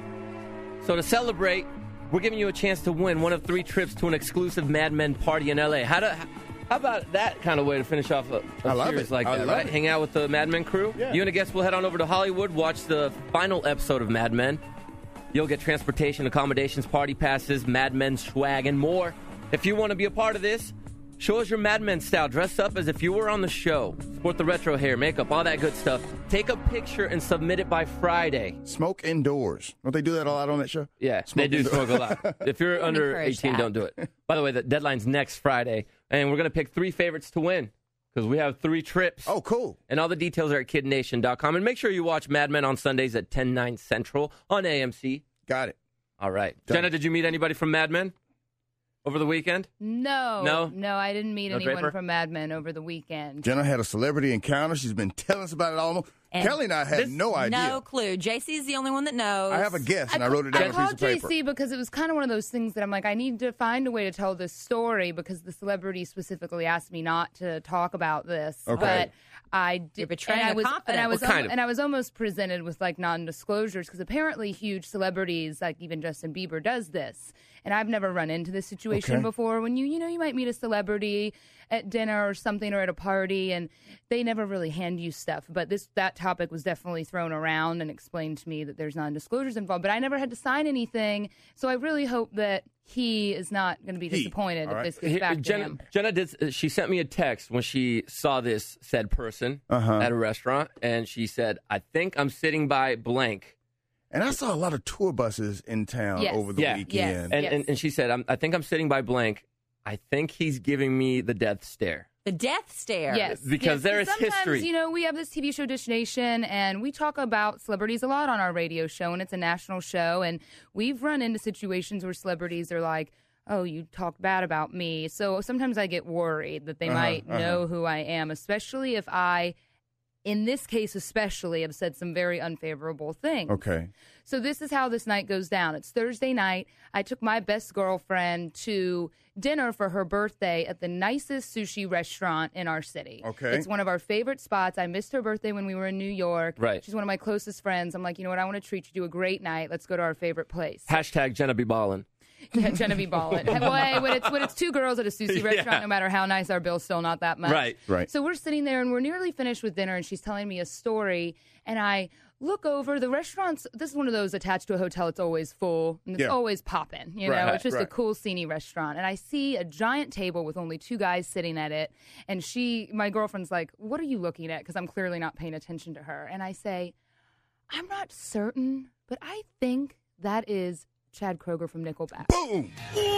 So to celebrate, we're giving you a chance to win one of three trips to an exclusive Mad Men party in L A. How do, how about that kind of way to finish off a, a I love series it. like I that, love right? it. Hang out with the Mad Men crew. Yeah. You and a guest will head on over to Hollywood, watch the final episode of Mad Men. You'll get transportation, accommodations, party passes, Mad Men swag, and more. If you want to be a part of this, show us your Mad Men style. Dress up as if you were on the show. Sport the retro hair, makeup, all that good stuff. Take a picture and submit it by Friday. Smoke indoors. Don't they do that a lot on that show? Yeah, Smoke they do indoors. smoke a lot. If you're under encourage eighteen, that. don't do it. By the way, the deadline's next Friday, and we're going to pick three favorites to win because we have three trips. Oh, cool. And all the details are at kid nation dot com. And make sure you watch Mad Men on Sundays at ten, nine Central on A M C. Got it. All right. Done. Jenna, did you meet anybody from Mad Men over the weekend? No. No? No, I didn't meet No anyone Draper? from Mad Men over the weekend. Jenna had a celebrity encounter. She's been telling us about it all. And Kelly and I had this- no idea. No clue. J C is the only one that knows. I have a guess, and I, wrote it down I on a piece called of J paper. C because it was kind of one of those things that I'm like, I need to find a way to tell this story because the celebrity specifically asked me not to talk about this. Okay. But I did. You're betraying and I a was, confidence. And I was, What kind al- of- and I was almost presented with like non-disclosures because apparently huge celebrities, like even Justin Bieber, does this. And I've never run into this situation Okay. before. When you, you know, you might meet a celebrity at dinner or something or at a party, and they never really hand you stuff. But this that topic was definitely thrown around and explained to me that there's non-disclosures involved. But I never had to sign anything, so I really hope that he is not going to be He. disappointed All if right. this gets Here- back to Jenna, him. Jenna did. She sent me a text when she saw this said person Uh-huh. at a restaurant, and she said, "I think I'm sitting by blank." And I saw a lot of tour buses in town Yes. over the Yeah. weekend. Yes. And, and and she said, I'm, "I think I'm sitting by blank. I think he's giving me the death stare." The death stare. Yes, Because yes. there is sometimes, history. You know, we have this T V show Dish Nation, and we talk about celebrities a lot on our radio show, and it's a national show. And we've run into situations where celebrities are like, "Oh, you talked bad about me." So sometimes I get worried that they Uh-huh, might uh-huh. know who I am, especially if I, in this case especially, have said some very unfavorable things. Okay. So this is how this night goes down. It's Thursday night. I took my best girlfriend to dinner for her birthday at the nicest sushi restaurant in our city. Okay. It's one of our favorite spots. I missed her birthday when we were in New York. Right. She's one of my closest friends. I'm like, you know what? I want to treat you to a great night. Let's go to our favorite place. Hashtag Jenna be ballin'. Yeah, Genevieve Ballin. Well, hey, when it's when it's two girls at a sushi restaurant, Yeah. no matter how nice our bill's still not that much. Right. Right. So we're sitting there and we're nearly finished with dinner, and she's telling me a story, and I look over the restaurant's. This is one of those attached to a hotel. It's always full and it's Yeah. always popping. You Right, know, it's just a right. cool, sceney restaurant. And I see a giant table with only two guys sitting at it, and she, my girlfriend's like, "What are you looking at?" Because I'm clearly not paying attention to her, and I say, "I'm not certain, but I think that is Chad Kroger from Nickelback." Boom.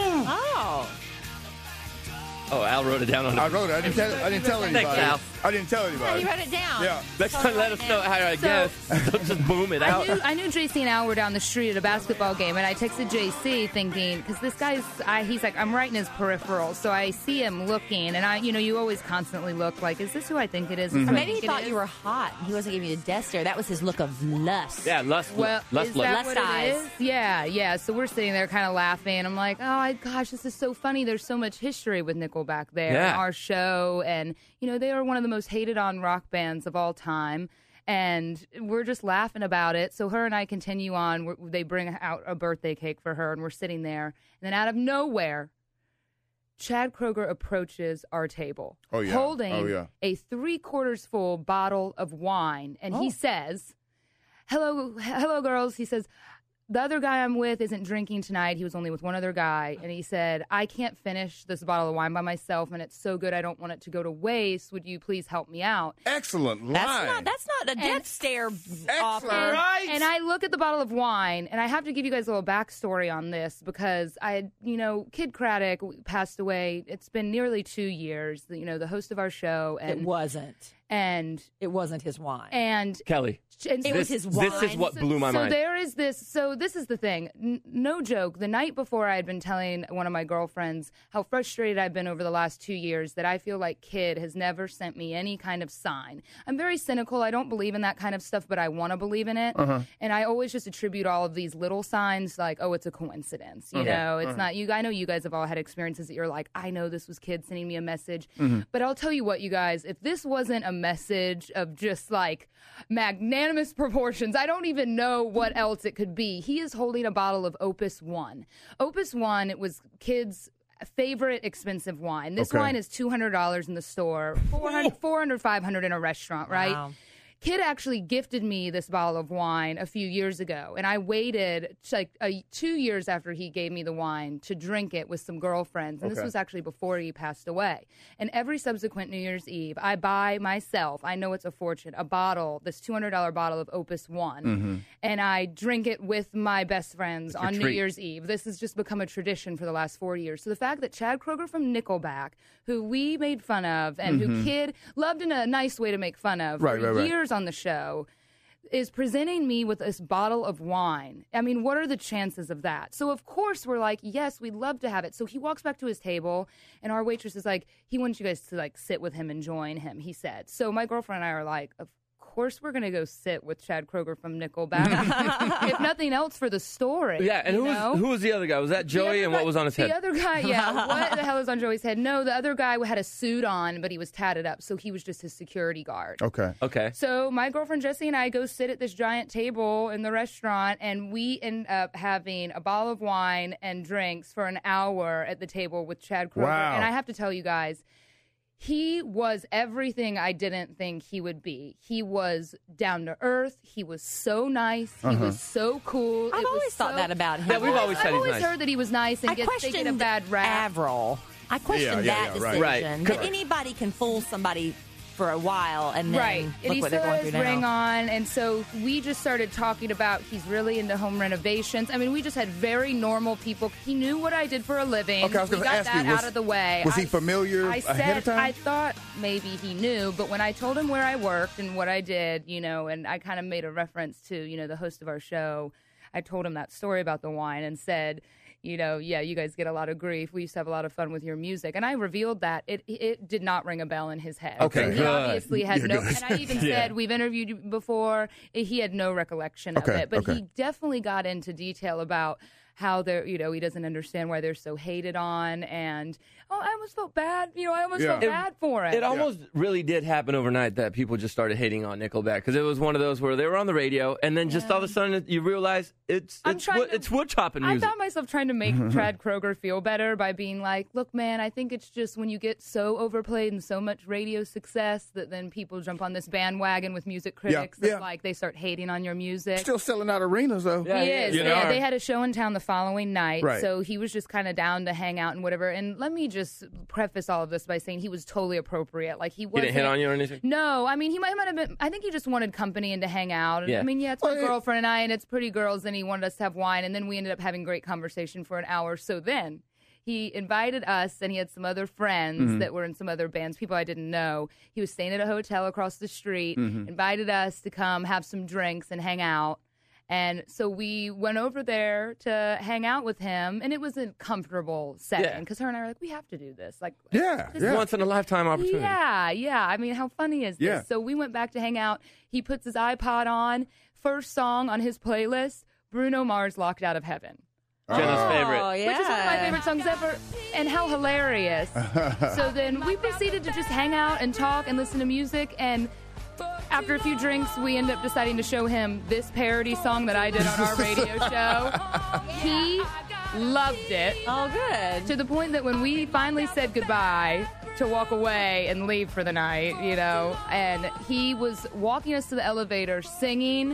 Oh. Oh, Al wrote it down on the I wrote it. I didn't tell, I didn't tell Thanks, anybody. Al. I didn't tell Oh, anybody. you wrote it down. Yeah. Next time, let us know how I So- guess. Don't just boom it I out. knew, I knew J C and Al were down the street at a basketball game, and I texted J C thinking, because this guy's, I, he's like, I'm right in his peripheral, so I see him looking, and I, you know, you always constantly look like, is this who I think it is? Is this Or who I maybe he think it thought is? you were hot. He wasn't giving you the death stare. That was his look of lust. Yeah, lust. Well, lust is look. that Lust what it eyes. is? Yeah, yeah. So we're sitting there kind of laughing. I'm like, oh, I, gosh, this is so funny. There's so much history with Nickelback there, Yeah. and our show, and you know, they are one of the most hated on rock bands of all time. And we're just laughing about it. So her and I continue on. We're, they bring out a birthday cake for her, and we're sitting there. And then out of nowhere, Chad Kroger approaches our table, Oh, yeah. holding Oh, yeah. a three quarters full bottle of wine, and he Oh. says, "Hello, hello, girls." He says, the other guy I'm with isn't drinking tonight. He was only with one other guy. And he said, I can't finish this bottle of wine by myself, and it's so good I don't want it to go to waste. Would you please help me out? Excellent line. That's not, that's not a death And- stare offer. And, Right? and I look at the bottle of wine, and I have to give you guys a little backstory on this because I had, you know, Kid Craddock passed away. It's been nearly two years, you know, the host of our show. And, It wasn't. And It wasn't his wine. and Kelly. and It was this, his wine. This is what blew my so mind. there is this. So this is the thing. N- no joke. The night before, I had been telling one of my girlfriends how frustrated I've been over the last two years. That I feel like Kid has never sent me any kind of sign. I'm very cynical. I don't believe in that kind of stuff, but I want to believe in it. Uh-huh. And I always just attribute all of these little signs, like, oh, it's a coincidence. You Okay. know, it's Uh-huh. not you. I know you guys have all had experiences that you're like, I know this was Kid sending me a message. Mhm. But I'll tell you what, you guys, if this wasn't a message of just like magnanimous proportions, I don't even know what else it could be. He is holding a bottle of Opus One. Opus One, it was Kid's favorite expensive wine. This Okay. wine is two hundred dollars in the store, four hundred, four hundred, five hundred in a restaurant, right? Wow. Kid actually gifted me this bottle of wine a few years ago, and I waited like a, two years after he gave me the wine to drink it with some girlfriends. And Okay. this was actually before he passed away. And every subsequent New Year's Eve, I buy myself, I know it's a fortune, a bottle, this two hundred dollars bottle of Opus One, Mhm. and I drink it with my best friends your on New treat. Year's Eve. This has just become a tradition for the last four years. So the fact that Chad Kroger from Nickelback, who we made fun of and Mhm. who Kid loved in a nice way to make fun of Right, for right, right. years on the show, is presenting me with this bottle of wine. I mean, what are the chances of that? So, of course, we're like, yes, we'd love to have it. So he walks back to his table, and our waitress is like, he wants you guys to, like, sit with him and join him, he said. So my girlfriend and I are like, of course we're going to go sit with Chad Kroger from Nickelback. If nothing else, for the story. Yeah, and you who was, know? who was the other guy? Was that The Joey, other and what guy- was on his head? The other guy, yeah. What the hell is on Joey's head? No, the other guy had a suit on, but he was tatted up, so he was just his security guard. Okay. Okay. So my girlfriend Jessie and I go sit at this giant table in the restaurant, and we end up having a bottle of wine and drinks for an hour at the table with Chad Kroger. Wow. And I have to tell you guys, he was everything I didn't think he would be. He was down to earth. He was so nice. He Uh-huh. was so cool. I've It was always thought so- that about him. Yeah, we've always said I've he's always nice. heard that he was nice and I gets taken a questioned bad rap. Avril. I questioned Yeah, yeah, that yeah, right. decision. Right. That Correct. anybody can fool somebody for a while and then Right. look And he what still they're going had his through ring now. on. And so we just started talking about he's really into home renovations. I mean, we just had very normal people. He knew what I did for a living. Okay, I was we gonna got ask that you, was- out of the way. was he I- familiar I ahead said, of time? I thought maybe he knew, but when I told him where I worked and what I did, you know, and I kind of made a reference to, you know, the host of our show, I told him that story about the wine and said, you know, yeah, you guys get a lot of grief. We used to have a lot of fun with your music. And I revealed that. It it did not ring a bell in his head. Okay, So he good. obviously had You're no, good. and I even Yeah. said, we've interviewed you before. He had no recollection of Okay, it. But okay. he definitely got into detail about how they're, you know, he doesn't understand why they're so hated on. And, oh, I almost felt bad. You know, I almost Yeah. felt It- bad for it. It almost really did happen overnight that people just started hating on Nickelback because it was one of those where they were on the radio and then just all of a sudden you realize it's I'm it's trying wood, to- it's wood chopping I music. found myself trying to make Chad Kroger feel better by being like, look, man, I think it's just when you get so overplayed and so much radio success that then people jump on this bandwagon with music critics. yeah. That, like, they start hating on your music. Still selling out arenas, though. Yeah, He yeah, is. you know, Yeah, or- they had a show in town the following night, Right. so he was just kind of down to hang out and whatever. And let me just preface all of this by saying he was totally appropriate. Like he He wasn't. didn't hit on you or anything? No, I mean he might, he might have been. I think he just wanted company and to hang out. Yeah. I mean, yeah, it's my Well, it- girlfriend and I, and it's pretty girls, and he wanted us to have wine, and then we ended up having great conversation for an hour. So then. He invited us, and he had some other friends Mm-hmm. that were in some other bands, people I didn't know. He was staying at a hotel across the street, Mm-hmm. invited us to come have some drinks and hang out. And so we went over there to hang out with him, and it was a comfortable setting Yeah. because her and I were like, we have to do this. Like, Yeah, this yeah. Once in a lifetime opportunity. yeah, yeah. I mean, how funny is this? Yeah. So we went back to hang out. He puts his iPod on. First song on his playlist, Bruno Mars, Locked Out of Heaven. Jenna's Oh, favorite. yeah. Which is one of my favorite songs ever, and how hilarious. So then we proceeded to just hang out and talk and listen to music, and after a few drinks, we ended up deciding to show him this parody song that I did on our radio show. He loved it. Oh, good. To the point that when we finally said goodbye to walk away and leave for the night, you know, and he was walking us to the elevator singing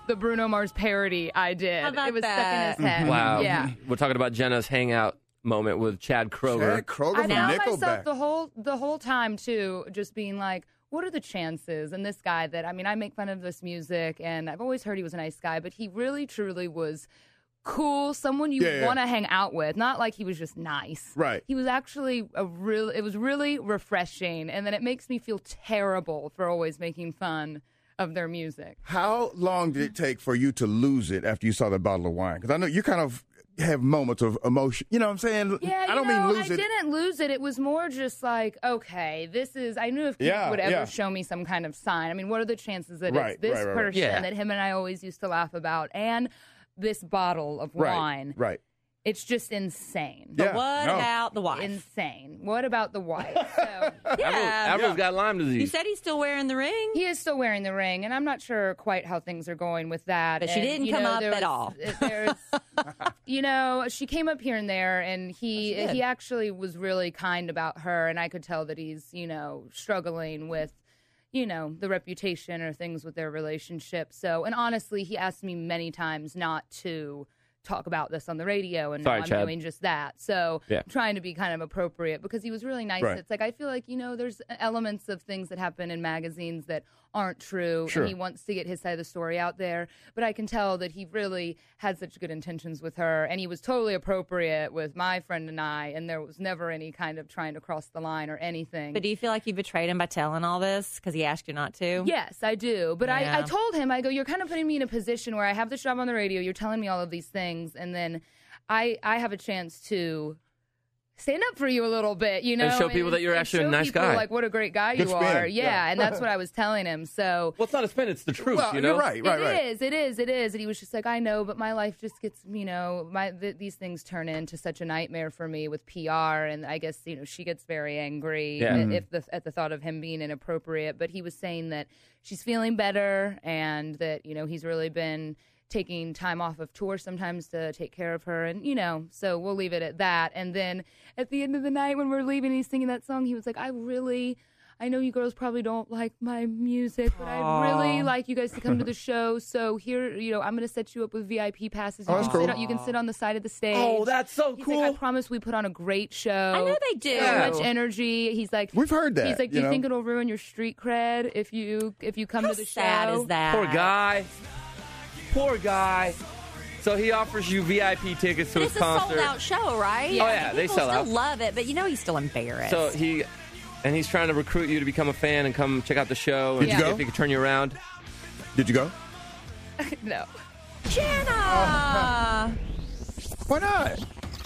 the Bruno Mars parody I did. How about it was that? stuck in his head. Wow. Yeah. We're talking about Jenna's hangout moment with Chad Kroger. Chad Kroger I from found Nickelback. myself the whole the whole time too, just being like, what are the chances? And this guy that I mean, I make fun of this music, and I've always heard he was a nice guy, but he really truly was cool, someone you Yeah, yeah. want to hang out with. Not like he was just nice. Right. He was actually a real. It was really refreshing, and then it makes me feel terrible for always making fun of their music. How long did it take for you to lose it after you saw that bottle of wine? Because I know you kind of have moments of emotion. You know what I'm saying? Yeah, I don't you know, mean lose I it. didn't lose it. It was more just like, okay, this is. I knew if Keith Yeah, would ever yeah. show me some kind of sign. I mean, what are the chances that Right, it's this right, right, right. person Yeah. that him and I always used to laugh about, and this bottle of Right, wine? right. It's just insane. Yeah, What no. about the wife? Insane. What about the wife? So, Yeah. Avril's got Lyme disease. You said he's still wearing the ring? he is still wearing the ring, and I'm not sure quite how things are going with that. But she And, didn't you come know, up there at was- all. There's, you know, she came up here and there, and he Oh, she did. he actually was really kind about her, and I could tell that he's, you know, struggling with, you know, the reputation or things with their relationship. So, and honestly, he asked me many times not to talk about this on the radio, and Sorry, now I'm Chad. doing just that. So Yeah. I'm trying to be kind of appropriate because he was really nice. Right. It's like, I feel like, you know, there's elements of things that happen in magazines that aren't true, Sure. and he wants to get his side of the story out there. But I can tell that he really had such good intentions with her, and he was totally appropriate with my friend and I, and there was never any kind of trying to cross the line or anything. But do you feel like you betrayed him by telling all this because he asked you not to? Yes, I do. But I, Yeah. I told him, I go, you're kind of putting me in a position where I have this job on the radio, you're telling me all of these things, and then I I have a chance to stand up for you a little bit, you know? And show people that you're and actually a show nice people, guy. like, what a great guy Good you spin, are. Yeah, yeah. and that's what I was telling him. So Well, it's not a spin, it's the truth, Well, you know? you're right, right, it right. is, it is, it is. And he was just like, I know, but my life just gets, you know, my th- these things turn into such a nightmare for me with P R, and I guess, you know, she gets very angry Yeah. at, if the, at the thought of him being inappropriate. But he was saying that she's feeling better, and that, you know, he's really been taking time off of tour sometimes to take care of her, and, you know, so we'll leave it at that. And then at the end of the night when we're leaving, he's singing that song, he was like, I really... I know you girls probably don't like my music, but I really like you guys to come to the show. So here, you know, I'm going to set you up with V I P passes. You, Oh, that's can sit cool. on, you can sit on the side of the stage. Oh, that's so He's cool. like, I promise we put on a great show. I know they do. So much energy. He's like, We've heard that, He's like, do you you, know? think it'll ruin your street cred if you if you come How to the sad show? is that? Poor guy. Poor guy. So he offers you V I P tickets to But his it's a concert. sold out show, right? Oh, yeah, they People sell still out. love it, but you know he's still embarrassed. So he, and he's trying to recruit you to become a fan and come check out the show. And Did you go? If he could turn you around. Did you go? No. Jenna! Why not?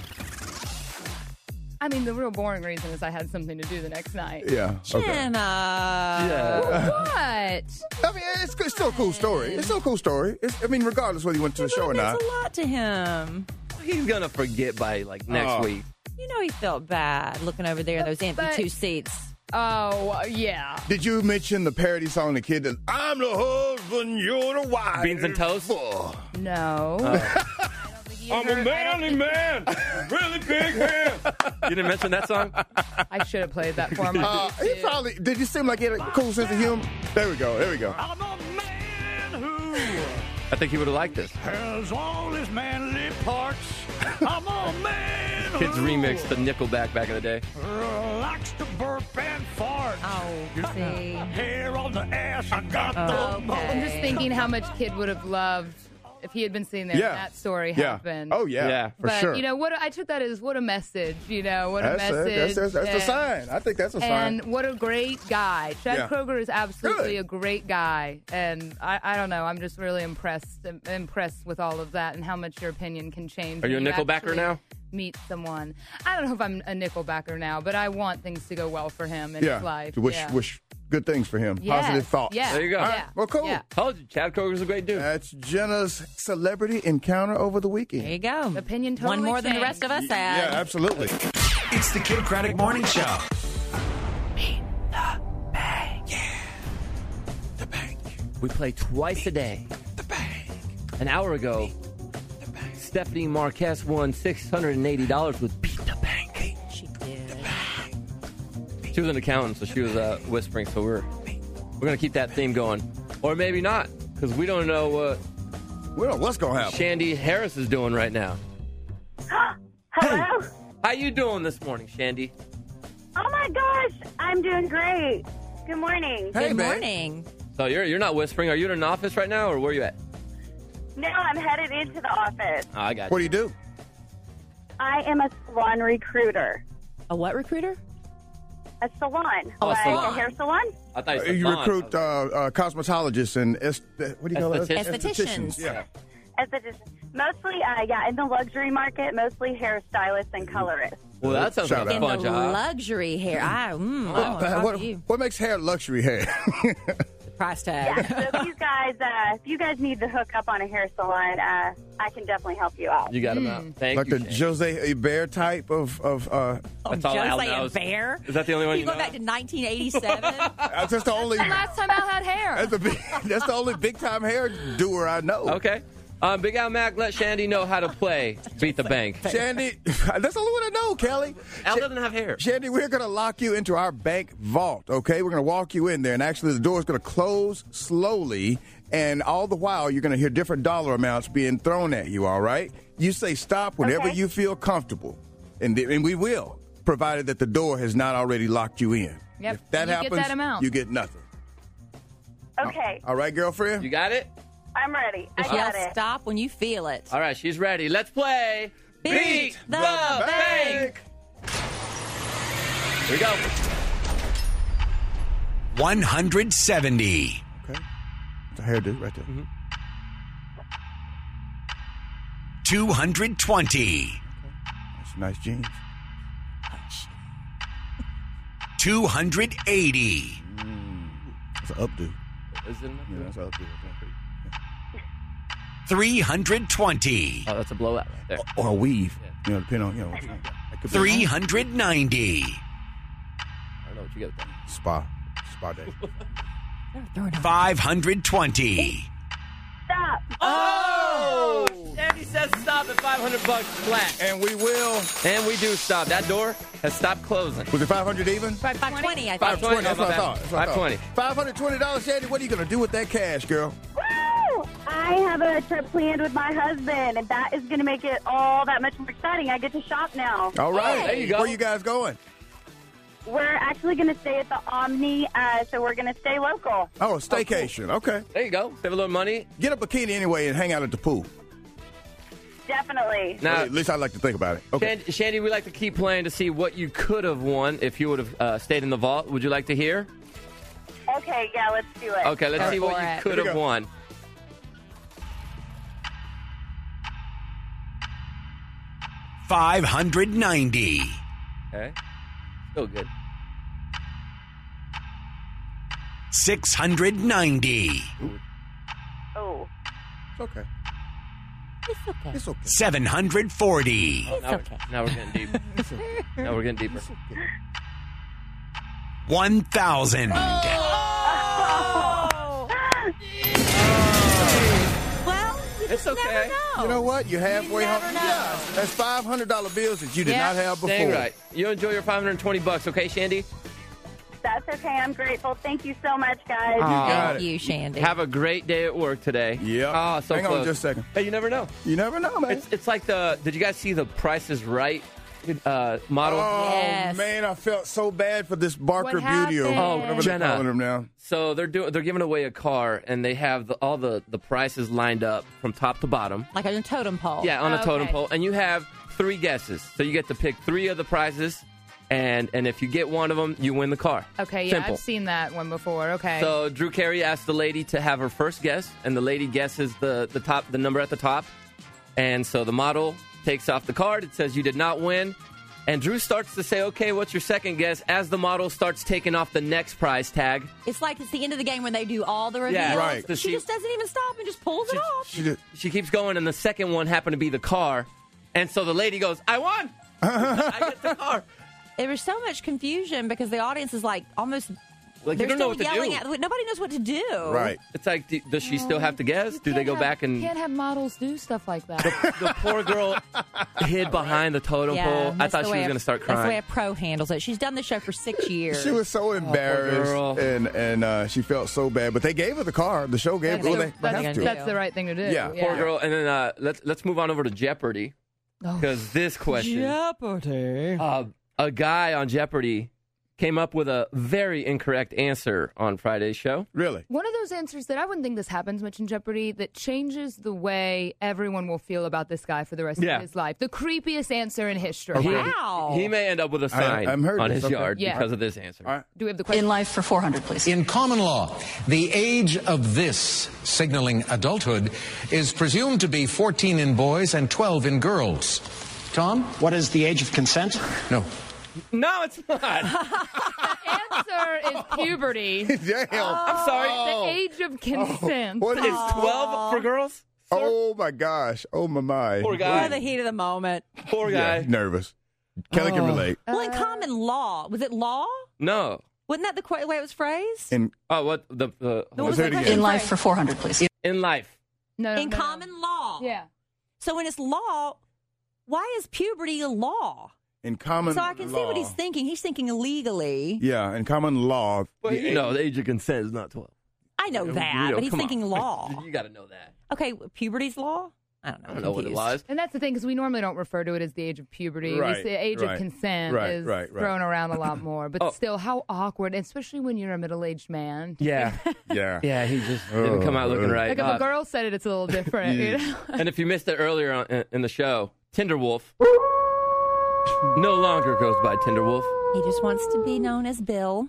I mean, the real boring reason is I had something to do the next night. Yeah. Okay. Jenna! Yeah. What? I mean, it's, it's still a cool story. It's still a cool story. It's, I mean, regardless whether you went to the But show it or not. means a lot to him. He's going to forget by, like, next Oh. week. You know he felt bad looking over there in those empty But- two seats. Oh, yeah. Did you mention the parody song the kid that I'm the husband, you're the wife? Beans and toast? No. I'm a manly man, really big man. You didn't mention that song? I should have played that for him. Uh, he probably did. You seem like he had a cool sense of humor. There we go. There we go. I'm a man who I think he would have liked this. has all his manly parts. I'm a man Kids who remixed the Nickelback back in the day. likes to burp and fart. Oh, see. Hair on the ass, I got the I'm just thinking how much Kid would have loved if he had been sitting there Yeah. and that story Yeah. happened. Oh yeah. Yeah. For but sure. you know what? I took that as what a message. You know what a that's, a, message. that's, that's, that's the and, sign. I think that's a sign. And what a great guy. Chad Yeah. Kroger is absolutely Good. a great guy, and I, I don't know. I'm just really impressed impressed with all of that and how much your opinion can change. Are you when a Nickelbacker actually now? Meet someone. I don't know if I'm a Nickelbacker now, but I want things to go well for him in yeah. his life. To wish yeah. wish good things for him. Yes. Positive thoughts. Yeah. There you go. All right. Yeah. Well, cool. Yeah. Told you, Chad Kroger's a great dude. That's Jenna's celebrity encounter over the weekend. There you go. Opinion totally One more than the rest of us had. Yeah, absolutely. It's the Kid Craddock Morning Show. We play twice a day. The bank. An hour ago, Stephanie Marquez won six hundred eighty dollars with Beat the Bank. She did. She was an accountant, so she was uh, whispering. So we're we're gonna keep that theme going, or maybe not, because we don't know what We don't know what's going to happen. Shandy Harris is doing right now. Hello? How you doing this morning, Shandy? Oh my gosh, I'm doing great. Good morning. Hey, Good man. morning. So you're you're not whispering. Are you in an office right now, or where you at? No, I'm headed into the office. Oh, I got you. What do you do? I am a salon recruiter. A what recruiter? A salon. Oh, a like salon. a hair salon? I thought you Uh, said you salon. recruit uh, uh, cosmetologists and est- what do you call it? Estheticians. Yeah. Esthetician. Mostly, uh, yeah, in the luxury market, mostly hairstylists and colorists. Well, that sounds Shout like a out. fun In the job. luxury hair. I, mm, I What, want to talk what, to you. what makes hair luxury hair? Price tag. Yeah, so if you guys, uh, if you guys need to hook up on a hair salon, uh, I can definitely help you out. You got him out. Thank like you. the Shandy. Jose Hebert type of of. Uh, That's all Al Jose knows. Bear. Is that the only one You you go know? back to nineteen eighty-seven. that's just the only. The last time Al had hair. That's the big, that's the only big time hair doer I know. Okay. Um, Big Al Mac, let Shandy know how to play Beat the Bank. Shandy, that's the only one I know, Kelly. Al doesn't have hair. Shandy, we're going to lock you into our bank vault, okay? We're going to walk you in there, and actually the door is going to close slowly, and all the while you're going to hear different dollar amounts being thrown at you, all right? You say stop whenever Okay. you feel comfortable, and, th- and we will, provided that the door has not already locked you in. Yep. If that You get happens, that amount. you get nothing. Okay, All right, girlfriend? You got it? I'm ready. I Just got yell it. stop when you feel it. All right, she's ready. Let's play Beat the Bank. Here we go. one hundred seventy. Okay. It's a hairdo right there. Mm-hmm. two hundred twenty. That's nice jeans. two hundred eighty. That's an updo. Is it enough? Yeah, that's an updo. Right three hundred twenty. Oh, that's a blowout right there. there. Or a weave. You know, depending on, you know. that could be- three hundred ninety. I don't know what you got there. Spa. Spa day. five hundred twenty. Stop. Oh! Shandy says stop at five hundred bucks flat. And we will. And we do stop. That door has stopped closing. Was it five hundred even? five twenty, I think. five twenty. That's my what I bad. thought. That's what I five thought. twenty. five hundred twenty dollars, Shandy. What are you going to do with that cash, girl? Woo! I have a trip planned with my husband, and that is going to make it all that much more exciting. I get to shop now. All right. There you go. Where you guys going? We're actually going to stay at the Omni, uh, so we're going to stay local. Oh, a staycation. Okay. There you go. Save a little money. Get a bikini anyway and hang out at the pool. Definitely. Now, At least I like to think about it. Okay. Shandy, Shandy, we like to keep playing to see what you could have won if you would have uh, stayed in the vault. Would you like to hear? Okay, yeah, let's do it. Okay, let's Go see what for you it. could Here we have go. won. five hundred ninety. Okay. Still good. six hundred ninety. Oh. It's okay. It's okay. It's okay. seven hundred forty. Oh, now, okay. we're, now we're getting deep. Now we're getting deeper. one thousand. Well, you It's just okay. never know. You know what? You're halfway You home. never know. Yeah. That's five hundred dollars bills that you did Yeah. not have before. Dang right. You enjoy your five hundred twenty bucks, okay, Shandy? That's okay. I'm grateful. Thank you so much, guys. You got Thank it. you, Shandy. Have a great day at work today. Yep. Oh, so Hang close. on just a second. Hey, you never know. You never know, man. It's, it's like the. Did you guys see the Price is Right uh, model? Oh, Yes. man, I felt so bad for this Barker What Beauty. Or happened? Oh, whatever Jenna. they're calling him now. So they're doing. They're giving away a car, and they have the, all the the prices lined up from top to bottom. Like a totem pole. Yeah, on a Okay. totem pole, and you have three guesses. So you get to pick three of the prizes, and and if you get one of them, you win the car. Okay, yeah, Simple. I've seen that one before. Okay. So Drew Carey asked the lady to have her first guess, and the lady guesses the the top the number at the top, and so the model takes off the card. It says you did not win, and Drew starts to say, "Okay, what's your second guess?" As the model starts taking off the next prize tag. It's like it's the end of the game when they do all the reveals. Yeah, right. She, So she- just doesn't even stop and just pulls it off. She did. She keeps going, and the second one happened to be the car, and so the lady goes, "I won! I get the car." There was so much confusion because the audience is like almost Like, They're you don't know still what to yelling do. at. Nobody knows what to do. Right. It's like, do, does she still have to guess? Do they go Can't back have- and can't have models do stuff like that. the poor girl hid behind the totem Yeah, pole? I that's thought the she way was a- going to start That's the way crying. a pro handles it. She's done the show for six years. She was so embarrassed, girl. and and uh, she felt so bad. But they gave her the car. The show gave her. Well, they, they that's, have to. that's the right thing to do. Yeah. Poor girl. And then uh, let's let's move on over to Jeopardy, because this question, Jeopardy. uh, a guy on Jeopardy came up with a very incorrect answer on Friday's show. Really? One of those answers that I wouldn't think this happens much in Jeopardy that changes the way everyone will feel about this guy for the rest Yeah. of his life. The creepiest answer in history. He, Wow. he may end up with a sign I- I've heard on this. his Okay. yard Yeah. because of this answer. Do we have the question? In life for four hundred, please. In common law, the age of this, signaling adulthood, is presumed to be fourteen in boys and twelve in girls. Tom? What is the age of consent? No. No, it's not. Answer is puberty. Damn. I'm sorry. The age of consent. What It's is? twelve for girls? Oh my gosh. Oh my my. Poor Or guy. the heat of the moment. Poor guy. Yeah, nervous. Kelly can Oh. relate. Well, in common law, was it law? No. Wasn't that the qu- way it was phrased? In Oh, what the the What was say the it question again. In life phrased? for four hundred, please. in life? No, no, in no, no. common law. Yeah. So when it's law, why is puberty a law? in common So I can see law. what he's thinking. He's thinking illegally. Yeah, in common law. Well, you know, the age of consent is not twelve. I know You that, know, but he's come thinking on. law. You got to know that. Okay, puberty's law? I don't know. I don't know what it was. And that's the thing, because we normally don't refer to it as the age of puberty. Right, we say age right, of consent right, is right, right. thrown around a lot more. But Oh. still, how awkward, especially when you're a middle-aged man. Yeah. Yeah. Yeah, he just didn't come out looking right. Like if Uh, a girl said it, it's a little different. You know? and if you missed it earlier on, in- in the show, Tinderwolf no longer goes by Tinderwolf. He just wants to be known as Bill.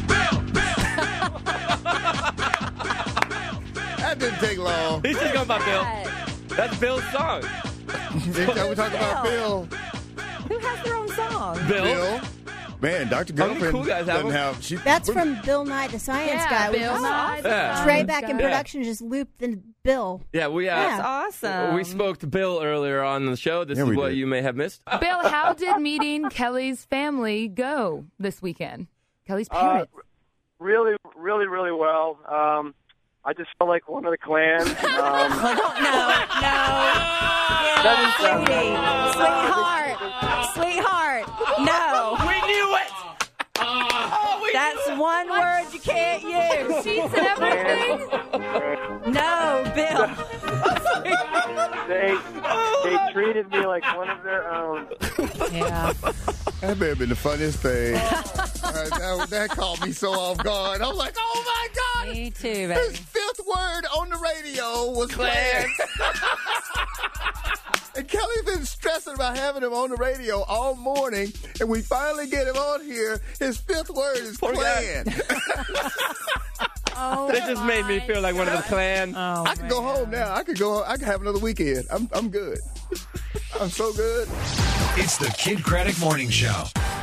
That didn't take long. He's just going by Bill. That's Bill's song. Next time we talk about Bill. Who has their own song? Bill. Bill. Man, Doctor How many Girlfriend cool guys have doesn't them? have. She, That's from Bill Nye the Science Yeah, Guy. Bill We Nye the Yeah. Trey Science back in Guy. production just looped the Bill. Yeah, we uh, That's awesome. We spoke to Bill earlier on the show. This Yeah, is we what did. you may have missed. Bill, how did meeting Kelly's family go this weekend? Kelly's Uh, parents. really, really, really well. Um, I just felt like one of the clan. Um, no, no. Yeah, sweetie. Sweetheart. Sweetheart. No. We knew it. That's one word you can't use. Sheets and everything? No, Bill. they they treated me like one of their own. Yeah. That may have been the funniest thing. Uh, that, that caught me so off guard. I was like, oh my God. Me too, baby. His fifth word on the radio was clan. And Kelly's been stressing about having him on the radio all morning, and we finally get him on here. His fifth word is Poor clan. Oh, It just made me feel like one of the clan. Oh, I can go home now. I could go. I can have another weekend. I'm I'm good. I'm so good. It's the Kid Craddock Morning Show.